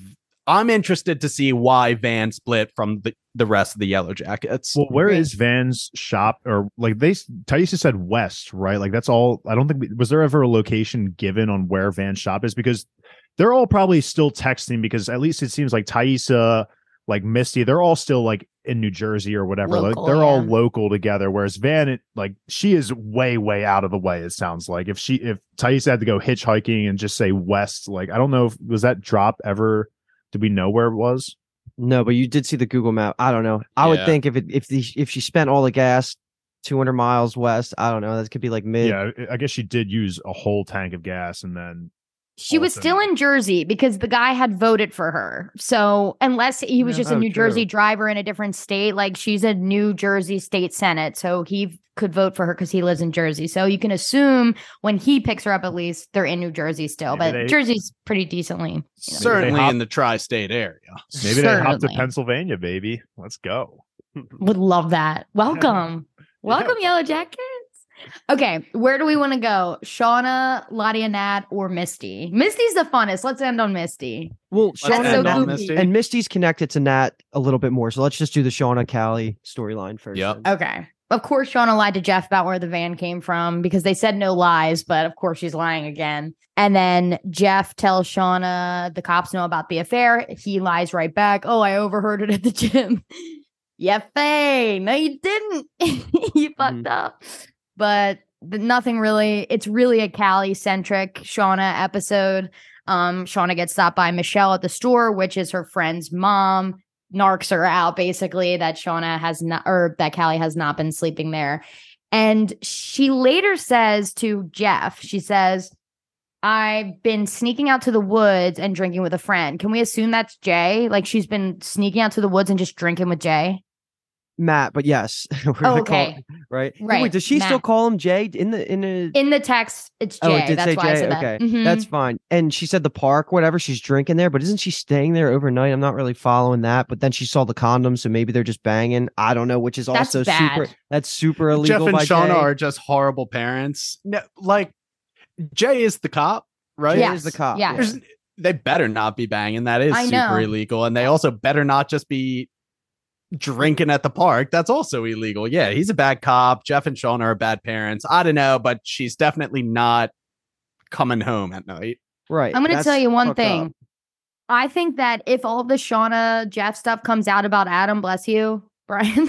I'm interested to see why Van split from the, the rest of the Yellow Jackets. Well, where is Van's shop? Or like they, Taissa said west, right? Like that's all. I don't think, we, was there ever a location given on where Van's shop is? Because they're all probably still texting, because at least it seems like Taissa, like Misty, they're all still like in New Jersey or whatever. Local, like they're yeah. all local together. Whereas Van, it, like she is way, way out of the way. It sounds like if she, if Taissa had to go hitchhiking and just say west, like I don't know if was that drop ever. Did we know where it was? No, but you did see the Google map. I don't know. I yeah. would think if it if the if she spent all the gas two hundred miles west, I don't know. That could be like mid. Yeah, I guess she did use a whole tank of gas, and then she was still in Jersey because the guy had voted for her. So unless he was yeah, just a New true. Jersey driver in a different state, like she's a New Jersey state senate, so he could vote for her because he lives in Jersey. So you can assume when he picks her up, at least they're in New Jersey still. Maybe but they, Jersey's pretty decently, you know. certainly hop, in the tri-state area. Maybe certainly. They hop to Pennsylvania, baby. Let's go. Would love that. Welcome, welcome, yeah. Yellow Jackets. Okay, where do we want to go? Shauna, Lottie and Nat, or Misty? Misty's the funnest. Let's end on Misty. Well, Shauna so and, Misty. and Misty's connected to Nat a little bit more. So let's just do the Shauna Callie storyline first. Yep. Okay. Of course, Shauna lied to Jeff about where the van came from because they said no lies, but of course she's lying again. And then Jeff tells Shauna the cops know about the affair. He lies right back. Oh, I overheard it at the gym. Yeah, Faye. No, you didn't. You fucked mm-hmm. up. But the, nothing really. It's really a Callie-centric Shauna episode. Um, Shauna gets stopped by Michelle at the store, which is her friend's mom. Narcs her out basically that Shauna has not, or that Callie has not been sleeping there. And she later says to Jeff, she says, I've been sneaking out to the woods and drinking with a friend. Can we assume that's Jay? Like she's been sneaking out to the woods and just drinking with Jay? Matt, but yes. Oh, okay. Him, right. Right. Wait, does she Matt. still call him Jay in the in a in the text? It's Jay. Oh, it did That's say why Jay. I said okay, that. Mm-hmm. That's fine. And she said the park, whatever. She's drinking there, but isn't she staying there overnight? I'm not really following that. But then she saw the condoms, so maybe they're just banging. I don't know, which is that's also bad. super. That's super illegal. Jeff and by Shauna Jay. are just horrible parents. No, like Jay is the cop, right? Yes. Jay is the cop. Yeah. There's, they better not be banging. That is I super know. illegal, and they also better not just be drinking at the park. That's also illegal. Yeah, he's a bad cop. Jeff and Shauna are bad parents. I don't know, but she's definitely not coming home at night. Right. I'm going to tell you one thing. Up. I think that if all of the Shauna Jeff stuff comes out about Adam, bless you, Brian,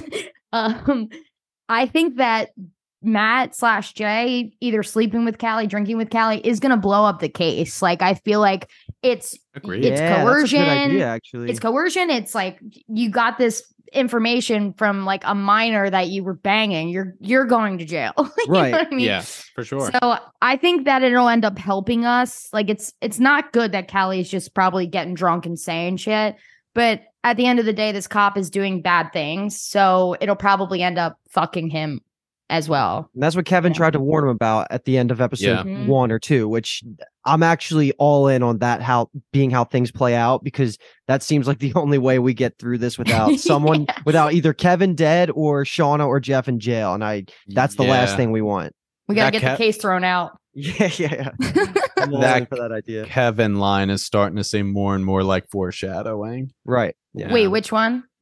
um, I think that Matt slash Jay either sleeping with Callie, drinking with Callie is going to blow up the case. Like, I feel like it's, Agreed. it's yeah, coercion. That's a good idea, actually. It's coercion. It's like you got this information from like a minor that you were banging. You're you're going to jail. You right. know what I mean? Yeah, for sure. So I think that it'll end up helping us. Like it's it's not good that Callie is just probably getting drunk and saying shit. But at the end of the day, this cop is doing bad things. So it'll probably end up fucking him as well. And that's what Kevin yeah. tried to warn him about at the end of episode yeah. one or two, which I'm actually all in on that, how being how things play out, because that seems like the only way we get through this without someone, yeah. without either Kevin dead or Shauna or Jeff in jail. And I, that's the yeah. last thing we want. We got to get Kev- the case thrown out. Yeah, yeah, yeah. I'm all that, in for that idea. Kevin line is starting to seem more and more like foreshadowing. Right. Yeah. Wait, which one?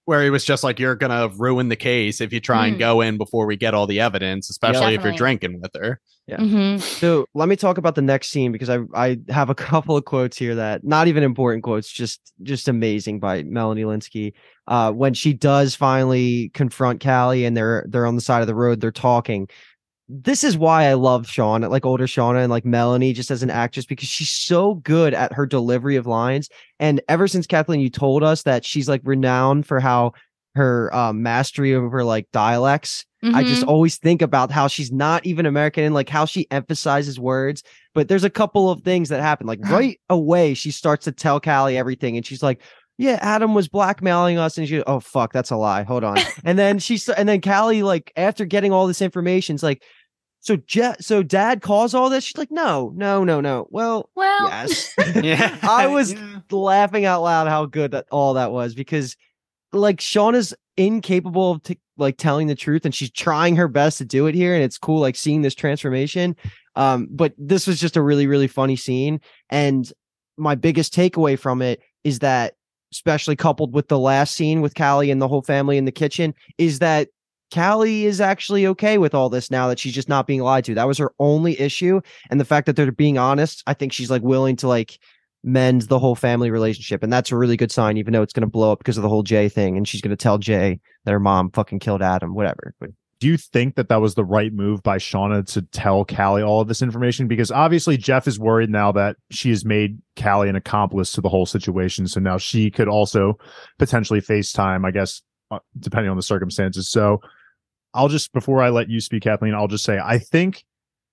where he was just like, you're going to ruin the case if you try mm. and go in before we get all the evidence, especially yeah, if you're drinking with her. Yeah. Mm-hmm. So let me talk about the next scene, because I I have a couple of quotes here that not even important quotes, just just amazing by Melanie Lynskey. Uh, when she does finally confront Callie and they're they're on the side of the road, they're talking. This is why I love Shauna, like older Shauna and like Melanie just as an actress, because she's so good at her delivery of lines. And ever since Kathleen, you told us that she's like renowned for how her um, mastery over like dialects. Mm-hmm. I just always think about how she's not even American and like how she emphasizes words. But there's a couple of things that happen. Like right away, she starts to tell Callie everything. And she's like, yeah, Adam was blackmailing us. And she, oh, fuck, that's a lie. Hold on. And then she's, and then Callie, like, after getting all this information, is like, so, Je- so dad caused all this? She's like, no, no, no, no. Well, well, yes. yeah. I was yeah. laughing out loud how good that all that was, because like Shauna's incapable of t- like telling the truth, and she's trying her best to do it here. And it's cool, like seeing this transformation. Um, but this was just a really, really funny scene. And my biggest takeaway from it is that, especially coupled with the last scene with Callie and the whole family in the kitchen, is that Callie is actually okay with all this now that she's just not being lied to. That was her only issue. And the fact that they're being honest, I think she's like willing to like mend the whole family relationship. And that's a really good sign, even though it's going to blow up because of the whole Jay thing. And she's going to tell Jay that her mom fucking killed Adam, whatever. But do you think that that was the right move by Shauna to tell Callie all of this information? Because obviously Jeff is worried now that she has made Callie an accomplice to the whole situation. So now she could also potentially face time, I guess, uh, depending on the circumstances. So I'll just, before I let you speak, Kathleen, I'll just say, I think,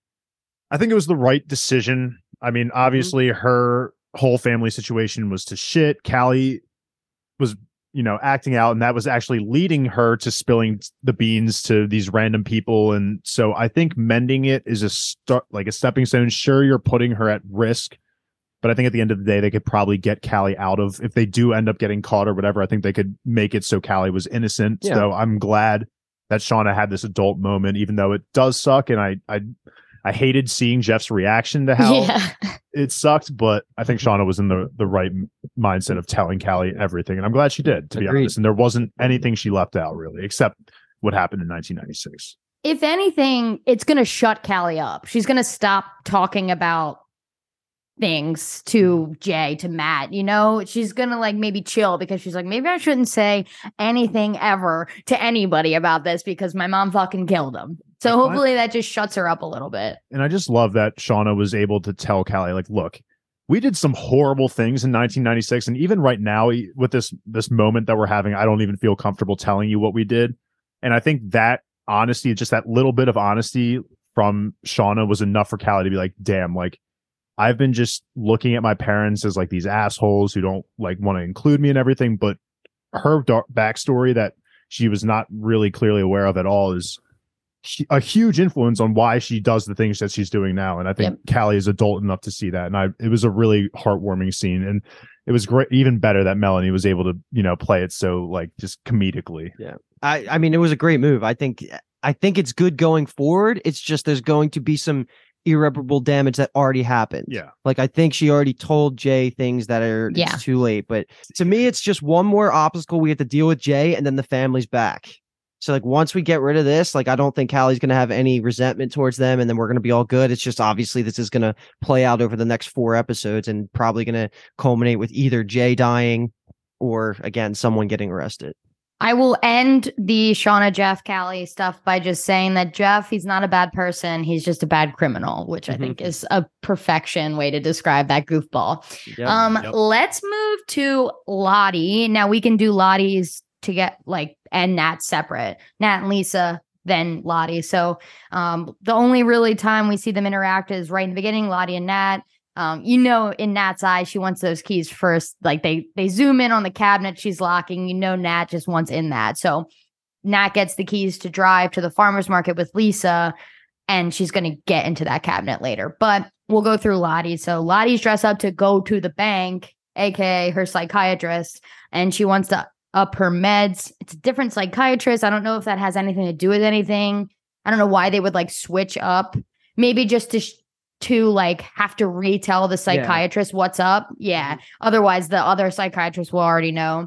I think it was the right decision. I mean, obviously mm-hmm. her whole family situation was to shit. Callie was, you know, acting out, and that was actually leading her to spilling the beans to these random people. And so I think mending it is a start, like a stepping stone. Sure, you're putting her at risk, but I think at the end of the day, they could probably get Callie out of, if they do end up getting caught or whatever, I think they could make it so Callie was innocent. Yeah. So I'm glad that Shauna had this adult moment, even though it does suck. And I, I, I hated seeing Jeff's reaction to how yeah. it sucked, but I think Shauna was in the, the right mindset of telling Callie everything. And I'm glad she did, to Agreed. be honest. And there wasn't anything she left out, really, except what happened in nineteen ninety-six. If anything, it's going to shut Callie up. She's going to stop talking about things to Jay, to Matt, you know, she's gonna like maybe chill, because she's like, maybe I shouldn't say anything ever to anybody about this because my mom fucking killed him. So hopefully that just shuts her up a little bit. And I just love that Shauna was able to tell Callie, like, look, we did some horrible things in nineteen ninety-six, and even right now with this this moment that we're having, I don't even feel comfortable telling you what we did. And I think that honesty, just that little bit of honesty from Shauna, was enough for Callie to be like, damn, like, I've been just looking at my parents as like these assholes who don't like want to include me and everything. But her dark backstory that she was not really clearly aware of at all is a huge influence on why she does the things that she's doing now. And I think yep. Callie is adult enough to see that. And I, it was a really heartwarming scene. And it was great, even better that Melanie was able to, you know, play it so like just comedically. Yeah. I, I mean, it was a great move. I think, I think it's good going forward. It's just, there's going to be some irreparable damage that already happened. Yeah. Like, I think she already told Jay things that are yeah. it's too late. But to me, it's just one more obstacle we have to deal with Jay, and then the family's back. So like, once we get rid of this, like, I don't think Callie's going to have any resentment towards them, and then we're going to be all good. It's just obviously this is going to play out over the next four episodes and probably going to culminate with either Jay dying or, again, someone getting arrested. I will end the Shauna, Jeff, Callie stuff by just saying that Jeff, he's not a bad person. He's just a bad criminal, which mm-hmm. I think is a perfection way to describe that goofball. Yep. Um, yep. Let's move to Lottie. Now we can do Lottie's to get like, and Nat separate. Nat and Lisa, then Lottie. So um, the only really time we see them interact is right in the beginning, Lottie and Nat. Um, you know, in Nat's eye, she wants those keys first. Like they they zoom in on the cabinet she's locking. You know, Nat just wants in that. So Nat gets the keys to drive to the farmer's market with Lisa, and she's going to get into that cabinet later. But we'll go through Lottie. So Lottie's dressed up to go to the bank, aka her psychiatrist, and she wants to up her meds. It's a different psychiatrist. I don't know if that has anything to do with anything. I don't know why they would like switch up. Maybe just to sh- to like have to retell the psychiatrist yeah. what's up. Yeah. Otherwise the other psychiatrist will already know.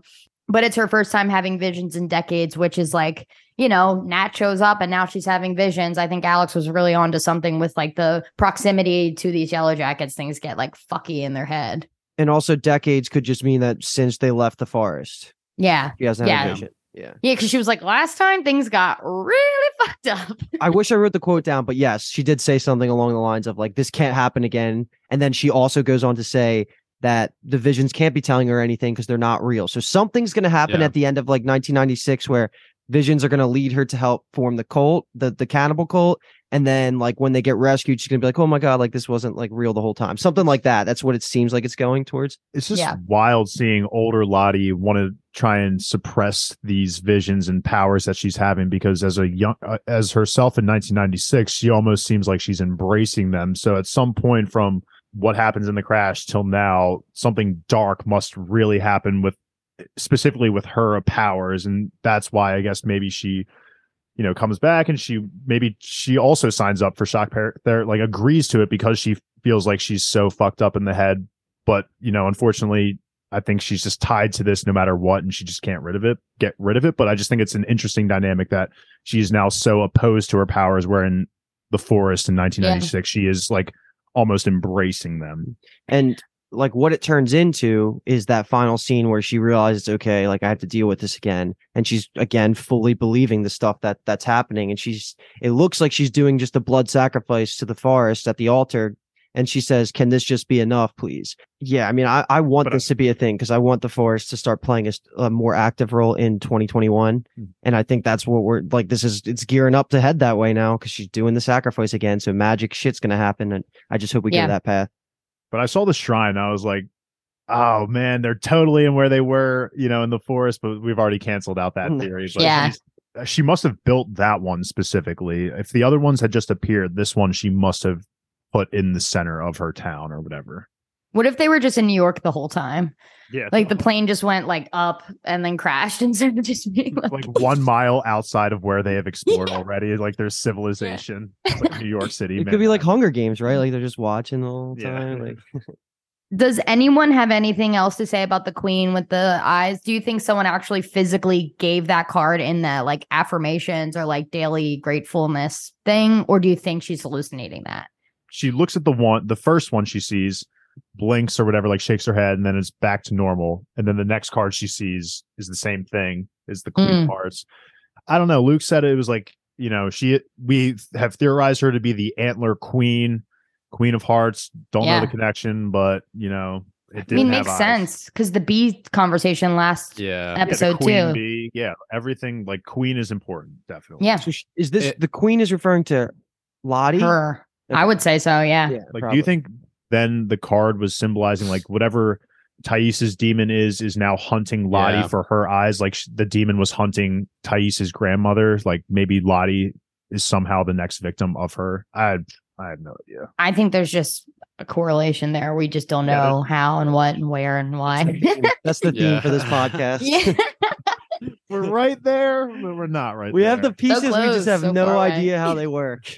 but it's her first time having visions in decades, which is like, you know, Nat shows up and now she's having visions. I think Alex was really onto something with like the proximity to these Yellow Jackets. Things get like fucky in their head. And also decades could just mean that since they left the forest. Yeah. She hasn't yeah. had a vision. Yeah. Yeah, because she was like, last time things got really fucked up. I wish I wrote the quote down, but yes, she did say something along the lines of like, this can't happen again. And then she also goes on to say that the visions can't be telling her anything because they're not real. So something's going to happen yeah. at the end of like nineteen ninety-six where visions are going to lead her to help form the cult, the, the cannibal cult. And then like when they get rescued, she's going to be like, oh my God, like this wasn't like real the whole time. Something like that. That's what it seems like it's going towards. It's just yeah. wild seeing older Lottie want to try and suppress these visions and powers that she's having, because as a young, uh, as herself in nineteen ninety-six, she almost seems like she's embracing them. So at some point from what happens in the crash till now, something dark must really happen with specifically with her powers. And that's why I guess maybe she, you know, comes back and she maybe she also signs up for shock therapy, like agrees to it because she feels like she's so fucked up in the head. But, you know, unfortunately, I think she's just tied to this no matter what, and she just can't rid of it, get rid of it. But I just think it's an interesting dynamic that she's now so opposed to her powers, where in the forest in nineteen ninety-six, yeah. she is like almost embracing them. And like what it turns into is that final scene where she realizes, okay, like I have to deal with this again. And she's again fully believing the stuff that that's happening. And she's, it looks like she's doing just a blood sacrifice to the forest at the altar. And she says, can this just be enough, please? Yeah, I mean, I, I want but this I, to be a thing because I want the forest to start playing a, a more active role in twenty twenty-one. Hmm. And I think that's what we're like, this is, it's gearing up to head that way now because she's doing the sacrifice again. So magic shit's going to happen. And I just hope we yeah. go that path. But I saw the shrine. I was like, oh man, they're totally in where they were, you know, in the forest. But we've already canceled out that theory. But yeah. She must have built that one specifically. If the other ones had just appeared, this one she must have put in the center of her town or whatever. What if they were just in New York the whole time? Yeah. Like the plane just went like up and then crashed instead of just being like, like one mile outside of where they have explored yeah. already. Like there's civilization. Yeah. It's like New York City. It man. could be like Hunger Games, right? Like they're just watching the whole time. Yeah. Like does anyone have anything else to say about the queen with the eyes? Do you think someone actually physically gave that card in the like affirmations or like daily gratefulness thing? Or do you think she's hallucinating that? She looks at the one, the first one she sees, blinks or whatever, like shakes her head, and then it's back to normal. And then the next card she sees is the same thing as the queen Mm. cards. I don't know. Luke said it was like, you know, she we have theorized her to be the antler queen, queen of hearts. Don't Yeah. know the connection, but you know, it I didn't mean, have makes eyes. sense because the bee conversation last Yeah. episode yeah, the queen too. bee, yeah, everything like queen is important, definitely. Yeah, so sh- is this It- the queen is referring to Lottie? her. Okay. I would say so. Yeah. Yeah, Like, probably. do you think then the card was symbolizing like whatever Thais's demon is is now hunting Lottie Yeah. for her eyes? Like sh- the demon was hunting Thais's grandmother. Like maybe Lottie is somehow the next victim of her. I I have no idea. I think there's just a correlation there. We just don't Yeah, know how and what and where and why. That's the theme Yeah. for this podcast. Yeah. We're right there, but we're not right We there. have the pieces, we close, just have so no far away. idea how they work.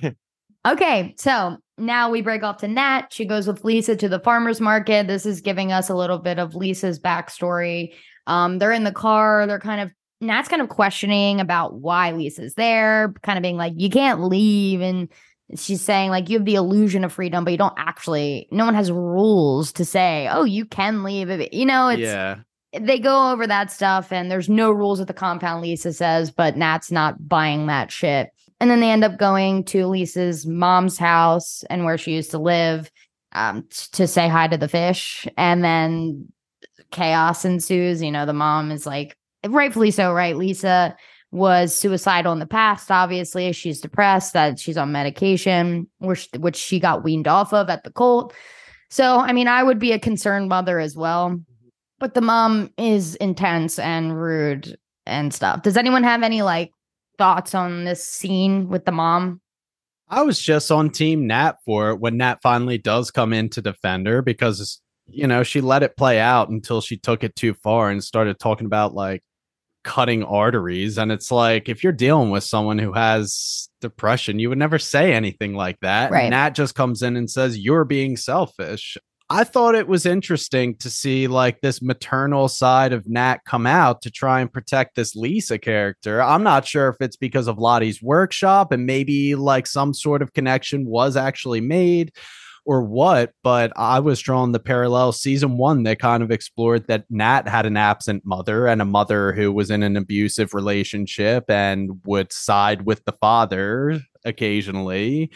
Okay, so now we break off to Nat. She goes with Lisa to the farmer's market. This is giving us a little bit of Lisa's backstory. Um, they're in the car. They're kind of, Nat's kind of questioning about why Lisa's there, kind of being like, you can't leave. And she's saying, like, you have the illusion of freedom, but you don't actually, no one has rules to say, oh, you can leave. You know, it's, yeah. they go over that stuff and there's no rules at the compound, Lisa says, but Nat's not buying that shit. And then they end up going to Lisa's mom's house and where she used to live um, t- to say hi to the fish. And then chaos ensues. You know, the mom is like, rightfully so, right? Lisa was suicidal in the past, obviously. She's depressed, that she's on medication, which, which she got weaned off of at the cult. So, I mean, I would be a concerned mother as well. But the mom is intense and rude and stuff. Does anyone have any, like, thoughts on this scene with the mom? I was just on team Nat for it when Nat finally does come in to defend her because, you know, she let it play out until she took it too far and started talking about like cutting arteries. And it's like, if you're dealing with someone who has depression, you would never say anything like that. Right. Nat just comes in and says, you're being selfish. I thought it was interesting to see like this maternal side of Nat come out to try and protect this Lisa character. I'm not sure if it's because of Lottie's workshop and maybe like some sort of connection was actually made or what, but I was drawing the parallel. Season one, they kind of explored that Nat had an absent mother and a mother who was in an abusive relationship and would side with the father occasionally.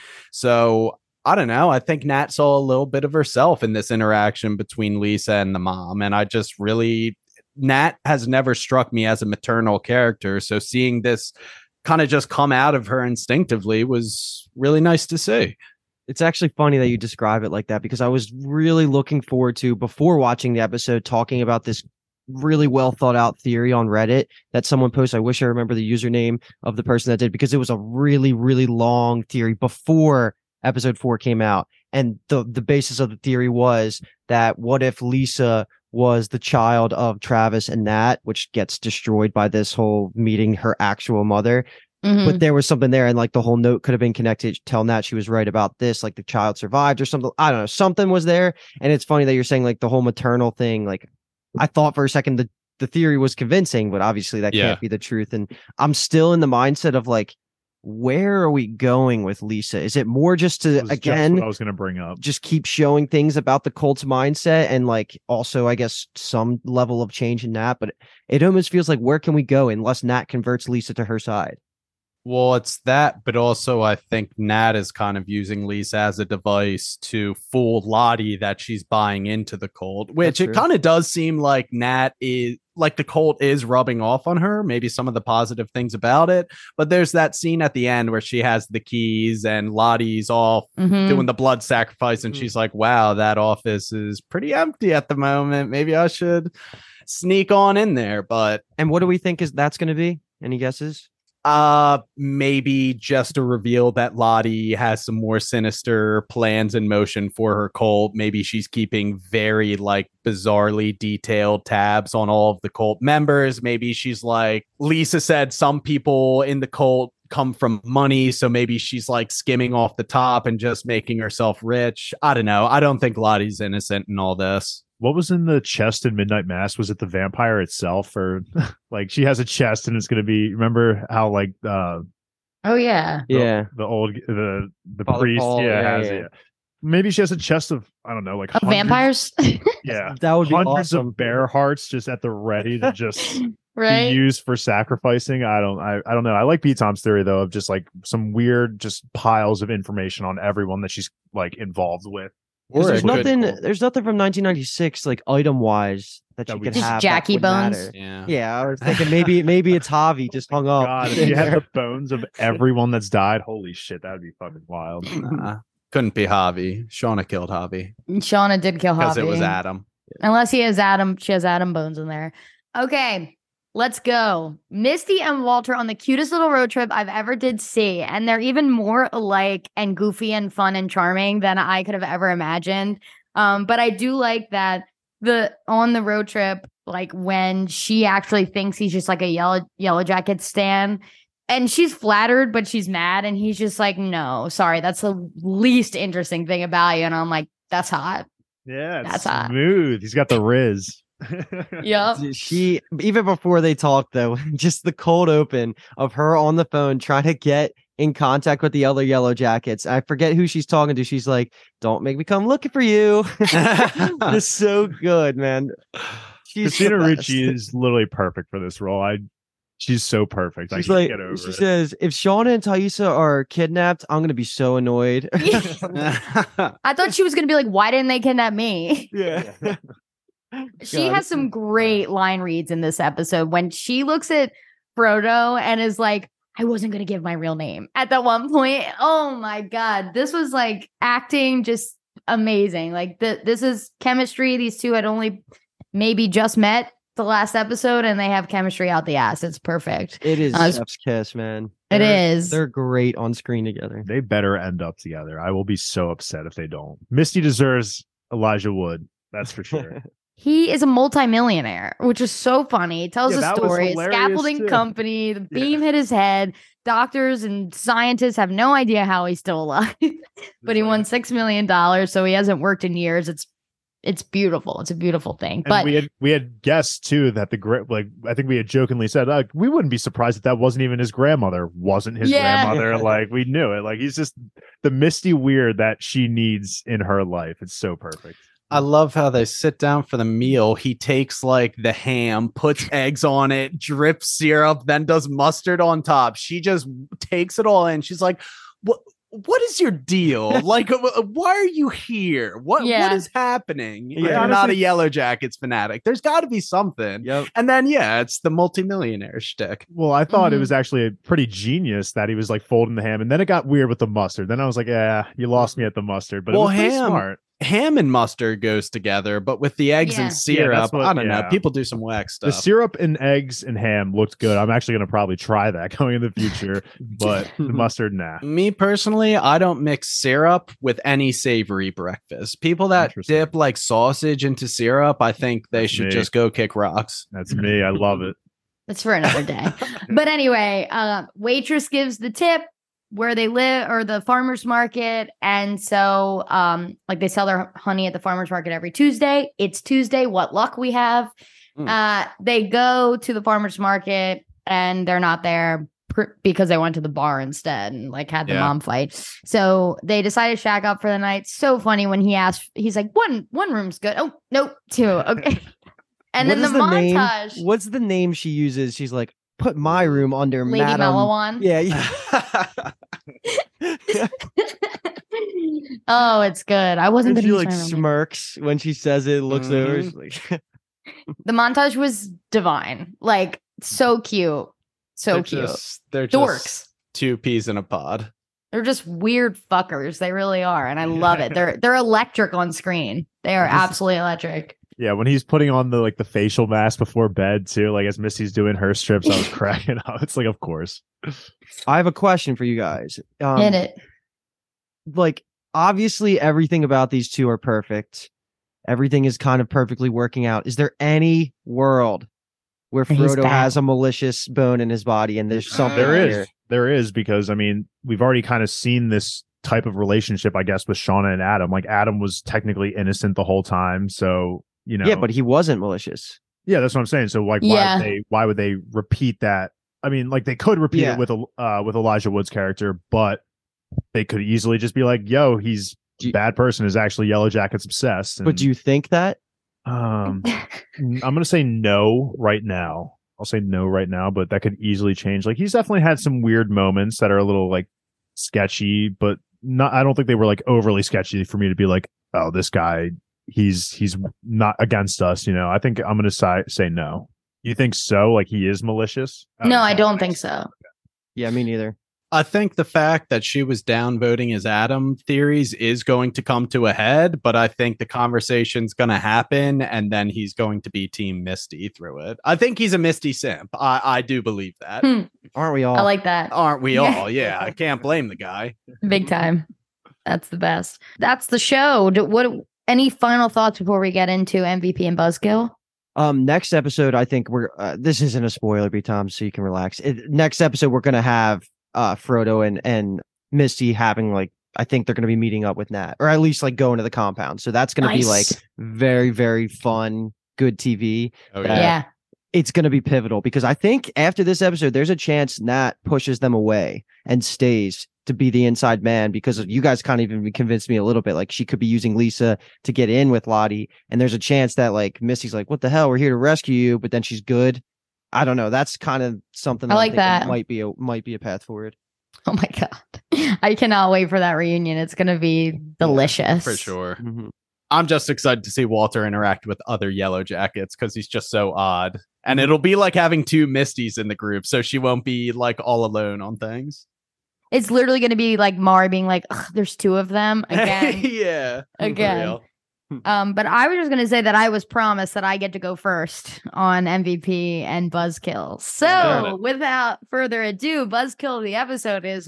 So I don't know. I think Nat saw a little bit of herself in this interaction between Lisa and the mom. And I just really, Nat has never struck me as a maternal character. So seeing this kind of just come out of her instinctively was really nice to see. It's actually funny that you describe it like that, because I was really looking forward to, before watching the episode, talking about this really well thought out theory on Reddit that someone posted. I wish I remember the username of the person that did, because it was a really, really long theory before episode four came out. And the, the basis of the theory was that what if Lisa was the child of Travis and Nat, which gets destroyed by this whole meeting her actual mother. Mm-hmm. But there was something there, and like the whole note could have been connected. Tell Nat she was right about this, like the child survived or something. I don't know. Something was there. And it's funny that you're saying like the whole maternal thing. Like I thought for a second the, the theory was convincing, but obviously that yeah. can't be the truth. And I'm still in the mindset of like, where are we going with Lisa? Is it more just to, again, just I was going to bring up, just keep showing things about the cult's mindset and like also, I guess, some level of change in Nat? But it almost feels like, where can we go unless Nat converts Lisa to her side? Well, it's that, but also I think Nat is kind of using Lisa as a device to fool Lottie that she's buying into the cult, which it kind of does seem like Nat is like the cult is rubbing off on her, maybe some of the positive things about it. But there's that scene at the end where she has the keys and Lottie's off mm-hmm. doing the blood sacrifice. And mm-hmm. she's like, wow, that office is pretty empty at the moment. Maybe I should sneak on in there. But and what do we think is that's going to be? Any guesses? Uh, maybe just to reveal that Lottie has some more sinister plans in motion for her cult. Maybe she's keeping very like bizarrely detailed tabs on all of the cult members. Maybe she's like, Lisa said some people in the cult come from money, so maybe she's like skimming off the top and just making herself rich. I don't know. I don't think Lottie's innocent in all this. What was in the chest in Midnight Mass? Was it the vampire itself, or like she has a chest and it's going to be? Remember how like uh oh yeah the, yeah the old the the Father priest Paul, yeah, yeah, has yeah. it. Maybe she has a chest of I don't know like of vampires. Yeah, that would be hundreds awesome. Of bear hearts just at the ready to just right? be used for sacrificing. I don't I, I don't know. I like B Tom's theory though of just like some weird just piles of information on everyone that she's like involved with. There's nothing. Cool. There's nothing from nineteen ninety-six, like item wise, that, that you could just have. Jackie bones. Matter. Yeah, yeah. I was thinking maybe maybe it's Javi just hung up. God, if you have the bones of everyone that's died, holy shit, that'd be fucking wild. Nah, couldn't be Javi. Shauna killed Javi. Shauna did kill Javi because it was Adam. Unless he has Adam, she has Adam bones in there. Okay. Let's go. Misty and Walter on the cutest little road trip I've ever did see. And they're even more alike and goofy and fun and charming than I could have ever imagined. Um, but I do like that the on the road trip, like when she actually thinks he's just like a yellow yellow jacket stan. And she's flattered, but she's mad. And he's just like, no, sorry, that's the least interesting thing about you. And I'm like, that's hot. Yeah, that's smooth. hot. He's got the Riz. Yeah, she even before they talked though, just the cold open of her on the phone trying to get in contact with the other yellow jackets. I forget who she's talking to. She's like, "Don't make me come looking for you." It's so good, man. She's Christina Ricci is literally perfect for this role. I, she's so perfect. She's I like, can't get over she it. says, "If Shauna and Taissa are kidnapped, I'm gonna be so annoyed." I thought she was gonna be like, "Why didn't they kidnap me?" Yeah. She God, has some great line reads in this episode when she looks at Frodo and is like, I wasn't going to give my real name at that one point. Oh my God. This was like acting just amazing. Like th- this is chemistry. These two had only maybe just met the last episode and they have chemistry out the ass. It's perfect. It is uh, chef's kiss, man. It they're, is. They're great on screen together. They better end up together. I will be so upset if they don't. Misty deserves Elijah Wood. That's for sure. He is a multimillionaire, which is so funny. He tells yeah, a story. Scaffolding too. company, the beam yeah. hit his head. Doctors and scientists have no idea how he's still alive. But he won six million dollars, so he hasn't worked in years. It's it's beautiful. It's a beautiful thing. And but we had we had guessed too that the great like I think we had jokingly said like we wouldn't be surprised if that wasn't even his grandmother. Wasn't his yeah. grandmother? Like we knew it. Like he's just the Misty weird that she needs in her life. It's so perfect. I love how they sit down for the meal. He takes like the ham, puts eggs on it, drips syrup, then does mustard on top. She just takes it all in. She's like, what? What is your deal? Like, why are you here? What yeah. what is happening? Yeah, You're not a Yellow Jackets fanatic. There's got to be something. Yep. And then, yeah, it's the multimillionaire shtick. Well, I thought mm-hmm. it was actually a pretty genius that he was like folding the ham, and then it got weird with the mustard. Then I was like, yeah, you lost me at the mustard, but well, it was pretty ham, smart. Ham and mustard goes together, but with the eggs yeah. and syrup, yeah, what, I don't yeah. know. People do some whack stuff. The syrup and eggs and ham looked good. I'm actually going to probably try that going in the future, but the mustard, nah. Me personally, I don't mix syrup with any savory breakfast. People that dip like sausage into syrup, I think they That's should me. just go kick rocks. That's me. I love it. That's for another day. But anyway, uh, waitress gives the tip where they live or the farmer's market. And so um, like they sell their honey at the farmer's market every Tuesday. It's Tuesday. What luck we have. Mm. Uh, they go to the farmer's market and they're not there pr- because they went to the bar instead and like had the yeah. mom fight. So they decided to shack up for the night. So funny when he asked, he's like, one, one room's good. Oh, nope. Two. Okay. And what then the, the montage. Name? What's the name she uses? She's like, put my room under Lady Madam. Malawan. Yeah. yeah. Oh, it's good. I wasn't going to She like smirks when she says it, looks mm-hmm. over. Like the montage was divine. Like so cute. So they're cute. Just, they're dorks. Just two peas in a pod. They're just weird fuckers. They really are. And I love it. They're they're electric on screen. They are absolutely electric. Yeah, when he's putting on the like the facial mask before bed too, like as Missy's doing her strips, I was cracking up. It's like, of course. I have a question for you guys. Um, Hit it. Like, obviously, everything about these two are perfect. Everything is kind of perfectly working out. Is there any world where Frodo has a malicious bone in his body and there's something there is here? There is, because I mean, we've already kind of seen this type of relationship, I guess, with Shauna and Adam. Like Adam was technically innocent the whole time, so you know. Yeah, but he wasn't malicious. Yeah, that's what I'm saying. So like, yeah. why would they? Why would they repeat that? I mean, like they could repeat yeah. it with a uh, with Elijah Wood's character, but they could easily just be like, "Yo, he's a bad person. Is actually Yellow Jackets obsessed." And, but do you think that? Um, I'm gonna say no right now. I'll say no right now, but that could easily change. Like he's definitely had some weird moments that are a little like sketchy, but not. I don't think they were like overly sketchy for me to be like, "Oh, this guy, he's he's not against us." You know, I think I'm gonna say say no. You think so? Like he is malicious? No, I don't think so. Yeah, me neither. I think the fact that she was downvoting his Adam theories is going to come to a head, but I think the conversation's going to happen and then he's going to be Team Misty through it. I think he's a Misty simp. I, I do believe that. Hmm. Aren't we all? I like that. Aren't we all? Yeah, I can't blame the guy. Big time. That's the best. That's the show. Do, what? Any final thoughts before we get into M V P and Buzzkill? Um, next episode, I think we're. Uh, this isn't a spoiler, B Tom, so you can relax. It, next episode, we're gonna have uh Frodo and and Misty having like. I think they're gonna be meeting up with Nat, or at least like going to the compound. So that's gonna nice. be like very very fun, good T V. Oh, yeah. yeah. It's going to be pivotal because I think after this episode, there's a chance Nat pushes them away and stays to be the inside man, because you guys kind of even convinced me a little bit. Like she could be using Lisa to get in with Lottie. And there's a chance that like Misty's like, what the hell? We're here to rescue you. But then she's good. I don't know. That's kind of something that I like I that might be a, might be a path forward. Oh my God. I cannot wait for that reunion. It's going to be delicious. Yeah, for sure. Mm-hmm. I'm just excited to see Walter interact with other Yellow Jackets because he's just so odd. And it'll be like having two Misties in the group, so she won't be like all alone on things. It's literally going to be like Mari being like, there's two of them again. yeah. Again. Um, but I was just going to say that I was promised that I get to go first on M V P and Buzzkill. So without further ado, Buzzkill of the episode is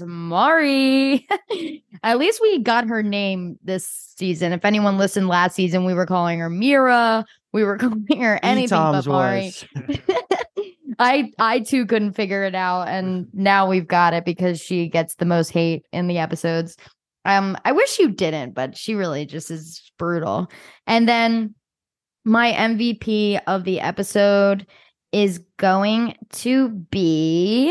Mari. At least we got her name this season. If anyone listened last season, we were calling her Mira. We were calling her anything but Mari. I I too couldn't figure it out, and now we've got it because she gets the most hate in the episodes. Um, I wish you didn't, but she really just is brutal. And then my M V P of the episode is going to be,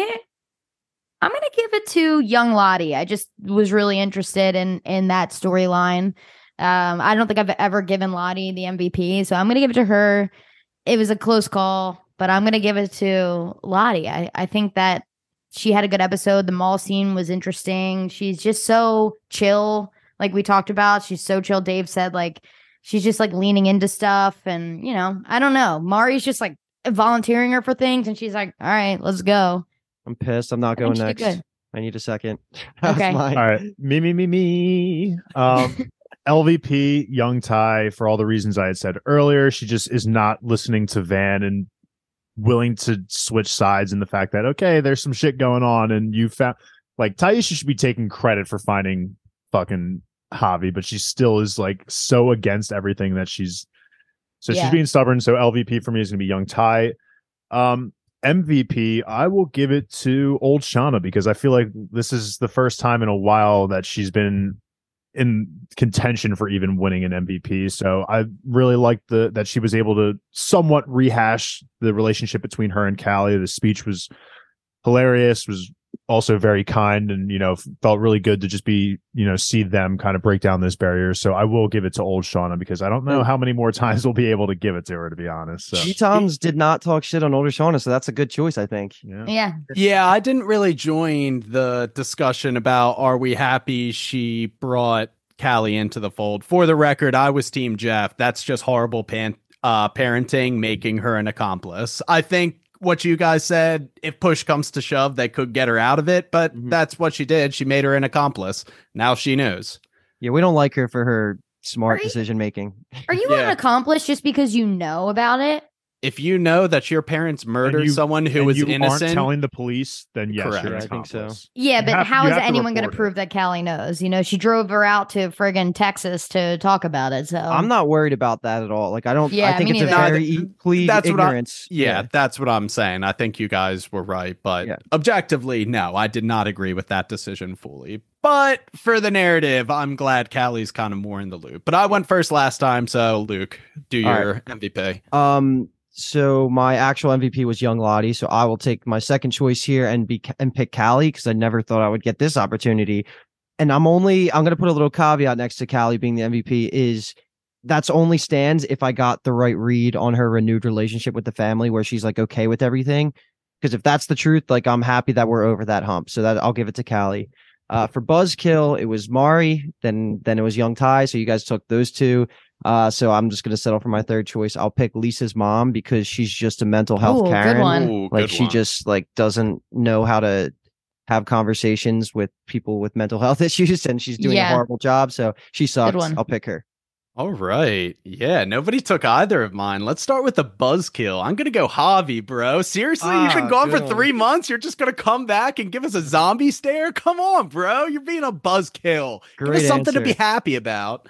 I'm going to give it to young Lottie. I just was really interested in in that storyline. Um, I don't think I've ever given Lottie the M V P, so I'm going to give it to her. It was a close call, but I'm going to give it to Lottie. I, I think that she had a good episode. The mall scene was interesting. She's just so chill, like we talked about. She's so chill. Dave said, like, she's just like leaning into stuff. And, you know, I don't know. Mari's just like volunteering her for things. And she's like, all right, let's go. I'm pissed. I'm not going next. I need a second. Okay. All right. Me, me, me, me. Um, L V P, Young Ty, for all the reasons I had said earlier. She just is not listening to Van and willing to switch sides in the fact that, okay, there's some shit going on. And you found, like, Taisha should be taking credit for finding fucking Javi, but she still is like so against everything that she's, so yeah. she's being stubborn. So L V P for me is going to be Young Ty. Um, M V P, I will give it to Old Shauna because I feel like this is the first time in a while that she's been in contention for even winning an M V P. So I really liked the that she was able to somewhat rehash the relationship between her and Callie. The speech was hilarious, was also very kind, and, you know, felt really good to just be, you know, see them kind of break down those barriers. So I will give it to Old Shauna because I don't know how many more times we'll be able to give it to her, to be honest. So G-Toms did not talk shit on Older Shauna, so that's a good choice, I think. Yeah. yeah. Yeah, I didn't really join the discussion about are we happy she brought Callie into the fold. For the record, I was Team Jeff. That's just horrible pan- uh, parenting, making her an accomplice. I think what you guys said, if push comes to shove, they could get her out of it, but mm-hmm. that's what she did. She made her an accomplice. Now she knows. Yeah, we don't like her for her smart decision making. Are you yeah. an accomplice just because you know about it? If you know that your parents murdered you, someone who was you innocent, aren't telling the police, then yes, correct. you're an I think so. Yeah, you but have, how is to anyone going to prove it. that Callie knows? You know, she drove her out to friggin' Texas to talk about it. So I'm not worried about that at all. Like, I don't. Yeah, I think me it's neither. a very e- plead that's ignorance. What I, yeah, yeah, that's what I'm saying. I think you guys were right, but yeah. objectively, no, I did not agree with that decision fully. But for the narrative, I'm glad Callie's kind of more in the loop. But I went first last time, so Luke, do your right. M V P. Um. So my actual M V P was Young Lottie. So I will take my second choice here and be and pick Callie because I never thought I would get this opportunity. And I'm only I'm going to put a little caveat next to Callie being the M V P is that's only stands if I got the right read on her renewed relationship with the family where she's like okay with everything. Because if that's the truth, like I'm happy that we're over that hump. So that I'll give it to Callie. Uh, for Buzzkill, it was Mari. Then then it was Young Ty. So you guys took those two. Uh, so I'm just gonna settle for my third choice. I'll pick Lisa's mom because she's just a mental health Ooh, Karen. Good one. Ooh, like good she one. just like doesn't know how to have conversations with people with mental health issues, and she's doing Yeah. a horrible job. So she sucks. one. I'll pick her. All right. Yeah, nobody took either of mine. Let's start with the Buzzkill. I'm going to go Javi, bro. Seriously? Ah, You've been gone for good three one. months? You're just going to come back and give us a zombie stare? Come on, bro. You're being a Buzzkill. Give Great us something to answer. be happy about.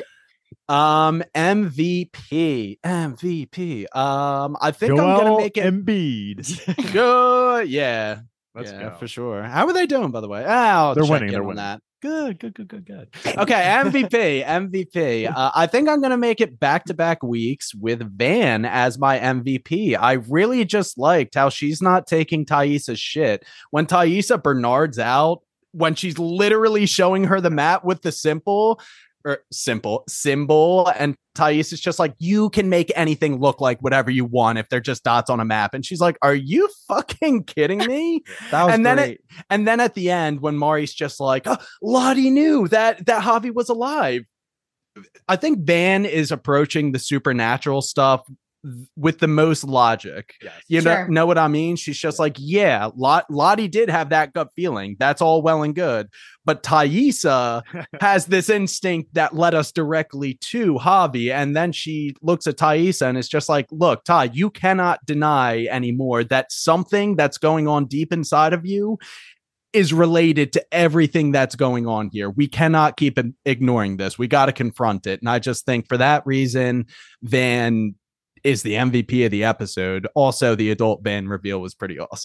um, M V P. M V P. Um, I think Joel I'm going to make it. Embiid. Good. Yeah. Let's yeah, go. for sure. How are they doing, by the way? Oh, They're check winning, in they're on winning. That. Good, good, good, good, good. Okay, M V P, M V P. Uh, I think I'm going to make it back-to-back weeks with Van as my M V P. I really just liked how she's not taking Thaisa's shit. When Thaisa Bernard's out, when she's literally showing her the map with the simple, or simple, symbol, and Thais is just like, you can make anything look like whatever you want if they're just dots on a map. And she's like, are you fucking kidding me? That was and then great. it, and then at the end, when Mari's just like, oh, Lottie knew that that Javi was alive. I think Van is approaching the supernatural stuff with the most logic. Yes. You Sure. know, know what I mean? She's just like, yeah, Lot- Lottie did have that gut feeling. That's all well and good. But Thaisa has this instinct that led us directly to Javi. And then she looks at Thaisa and is just like, look, Ty, you cannot deny anymore that something that's going on deep inside of you is related to everything that's going on here. We cannot keep ignoring this. We got to confront it. And I just think for that reason, Van is the M V P of the episode. Also, the adult Van reveal was pretty awesome.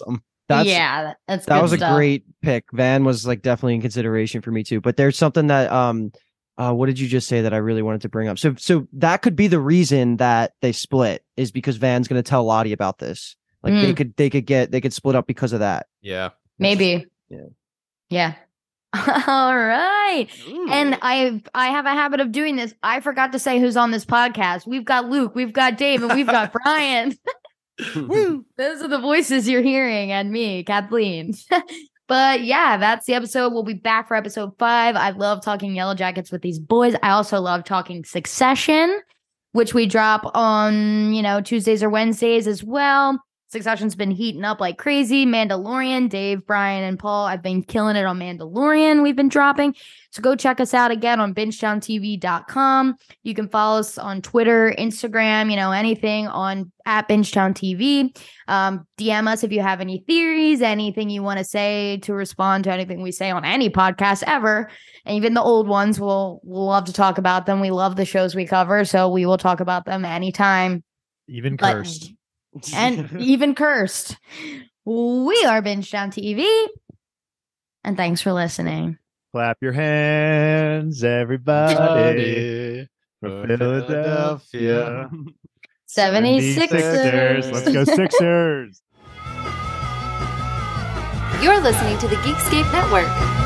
That's, yeah, that's that was stuff. a great pick. Van was like definitely in consideration for me too. But there's something that um, uh, what did you just say that I really wanted to bring up? So so that could be the reason that they split is because Van's going to tell Lottie about this. Like mm. they could they could get they could split up because of that. Yeah, maybe. Yeah, yeah. All right. Ooh. And I I have a habit of doing this. I forgot to say who's on this podcast. We've got Luke, we've got Dave, and we've got Brian. Woo. Those are the voices you're hearing, and me, Kathleen. But yeah, that's the episode. We'll be back for episode five. I love talking Yellow Jackets with these boys. I also love talking Succession, which we drop on, you know, Tuesdays or Wednesdays as well. Succession's been heating up like crazy. Mandalorian, Dave, Brian, and Paul, I've been killing it on Mandalorian. We've been dropping. So go check us out again on bingetown t v dot com. You can follow us on Twitter, Instagram, you know, anything on at bingetown t v. Um, D M us if you have any theories, anything you want to say to respond to anything we say on any podcast ever. And even the old ones, we'll, we'll love to talk about them. We love the shows we cover, so we will talk about them anytime. Even but, cursed. And even cursed. We are Bingetown T V. And thanks for listening. Clap your hands, everybody. For Philadelphia. seventy-sixers. Let's go Sixers. You're listening to the Geekscape Network.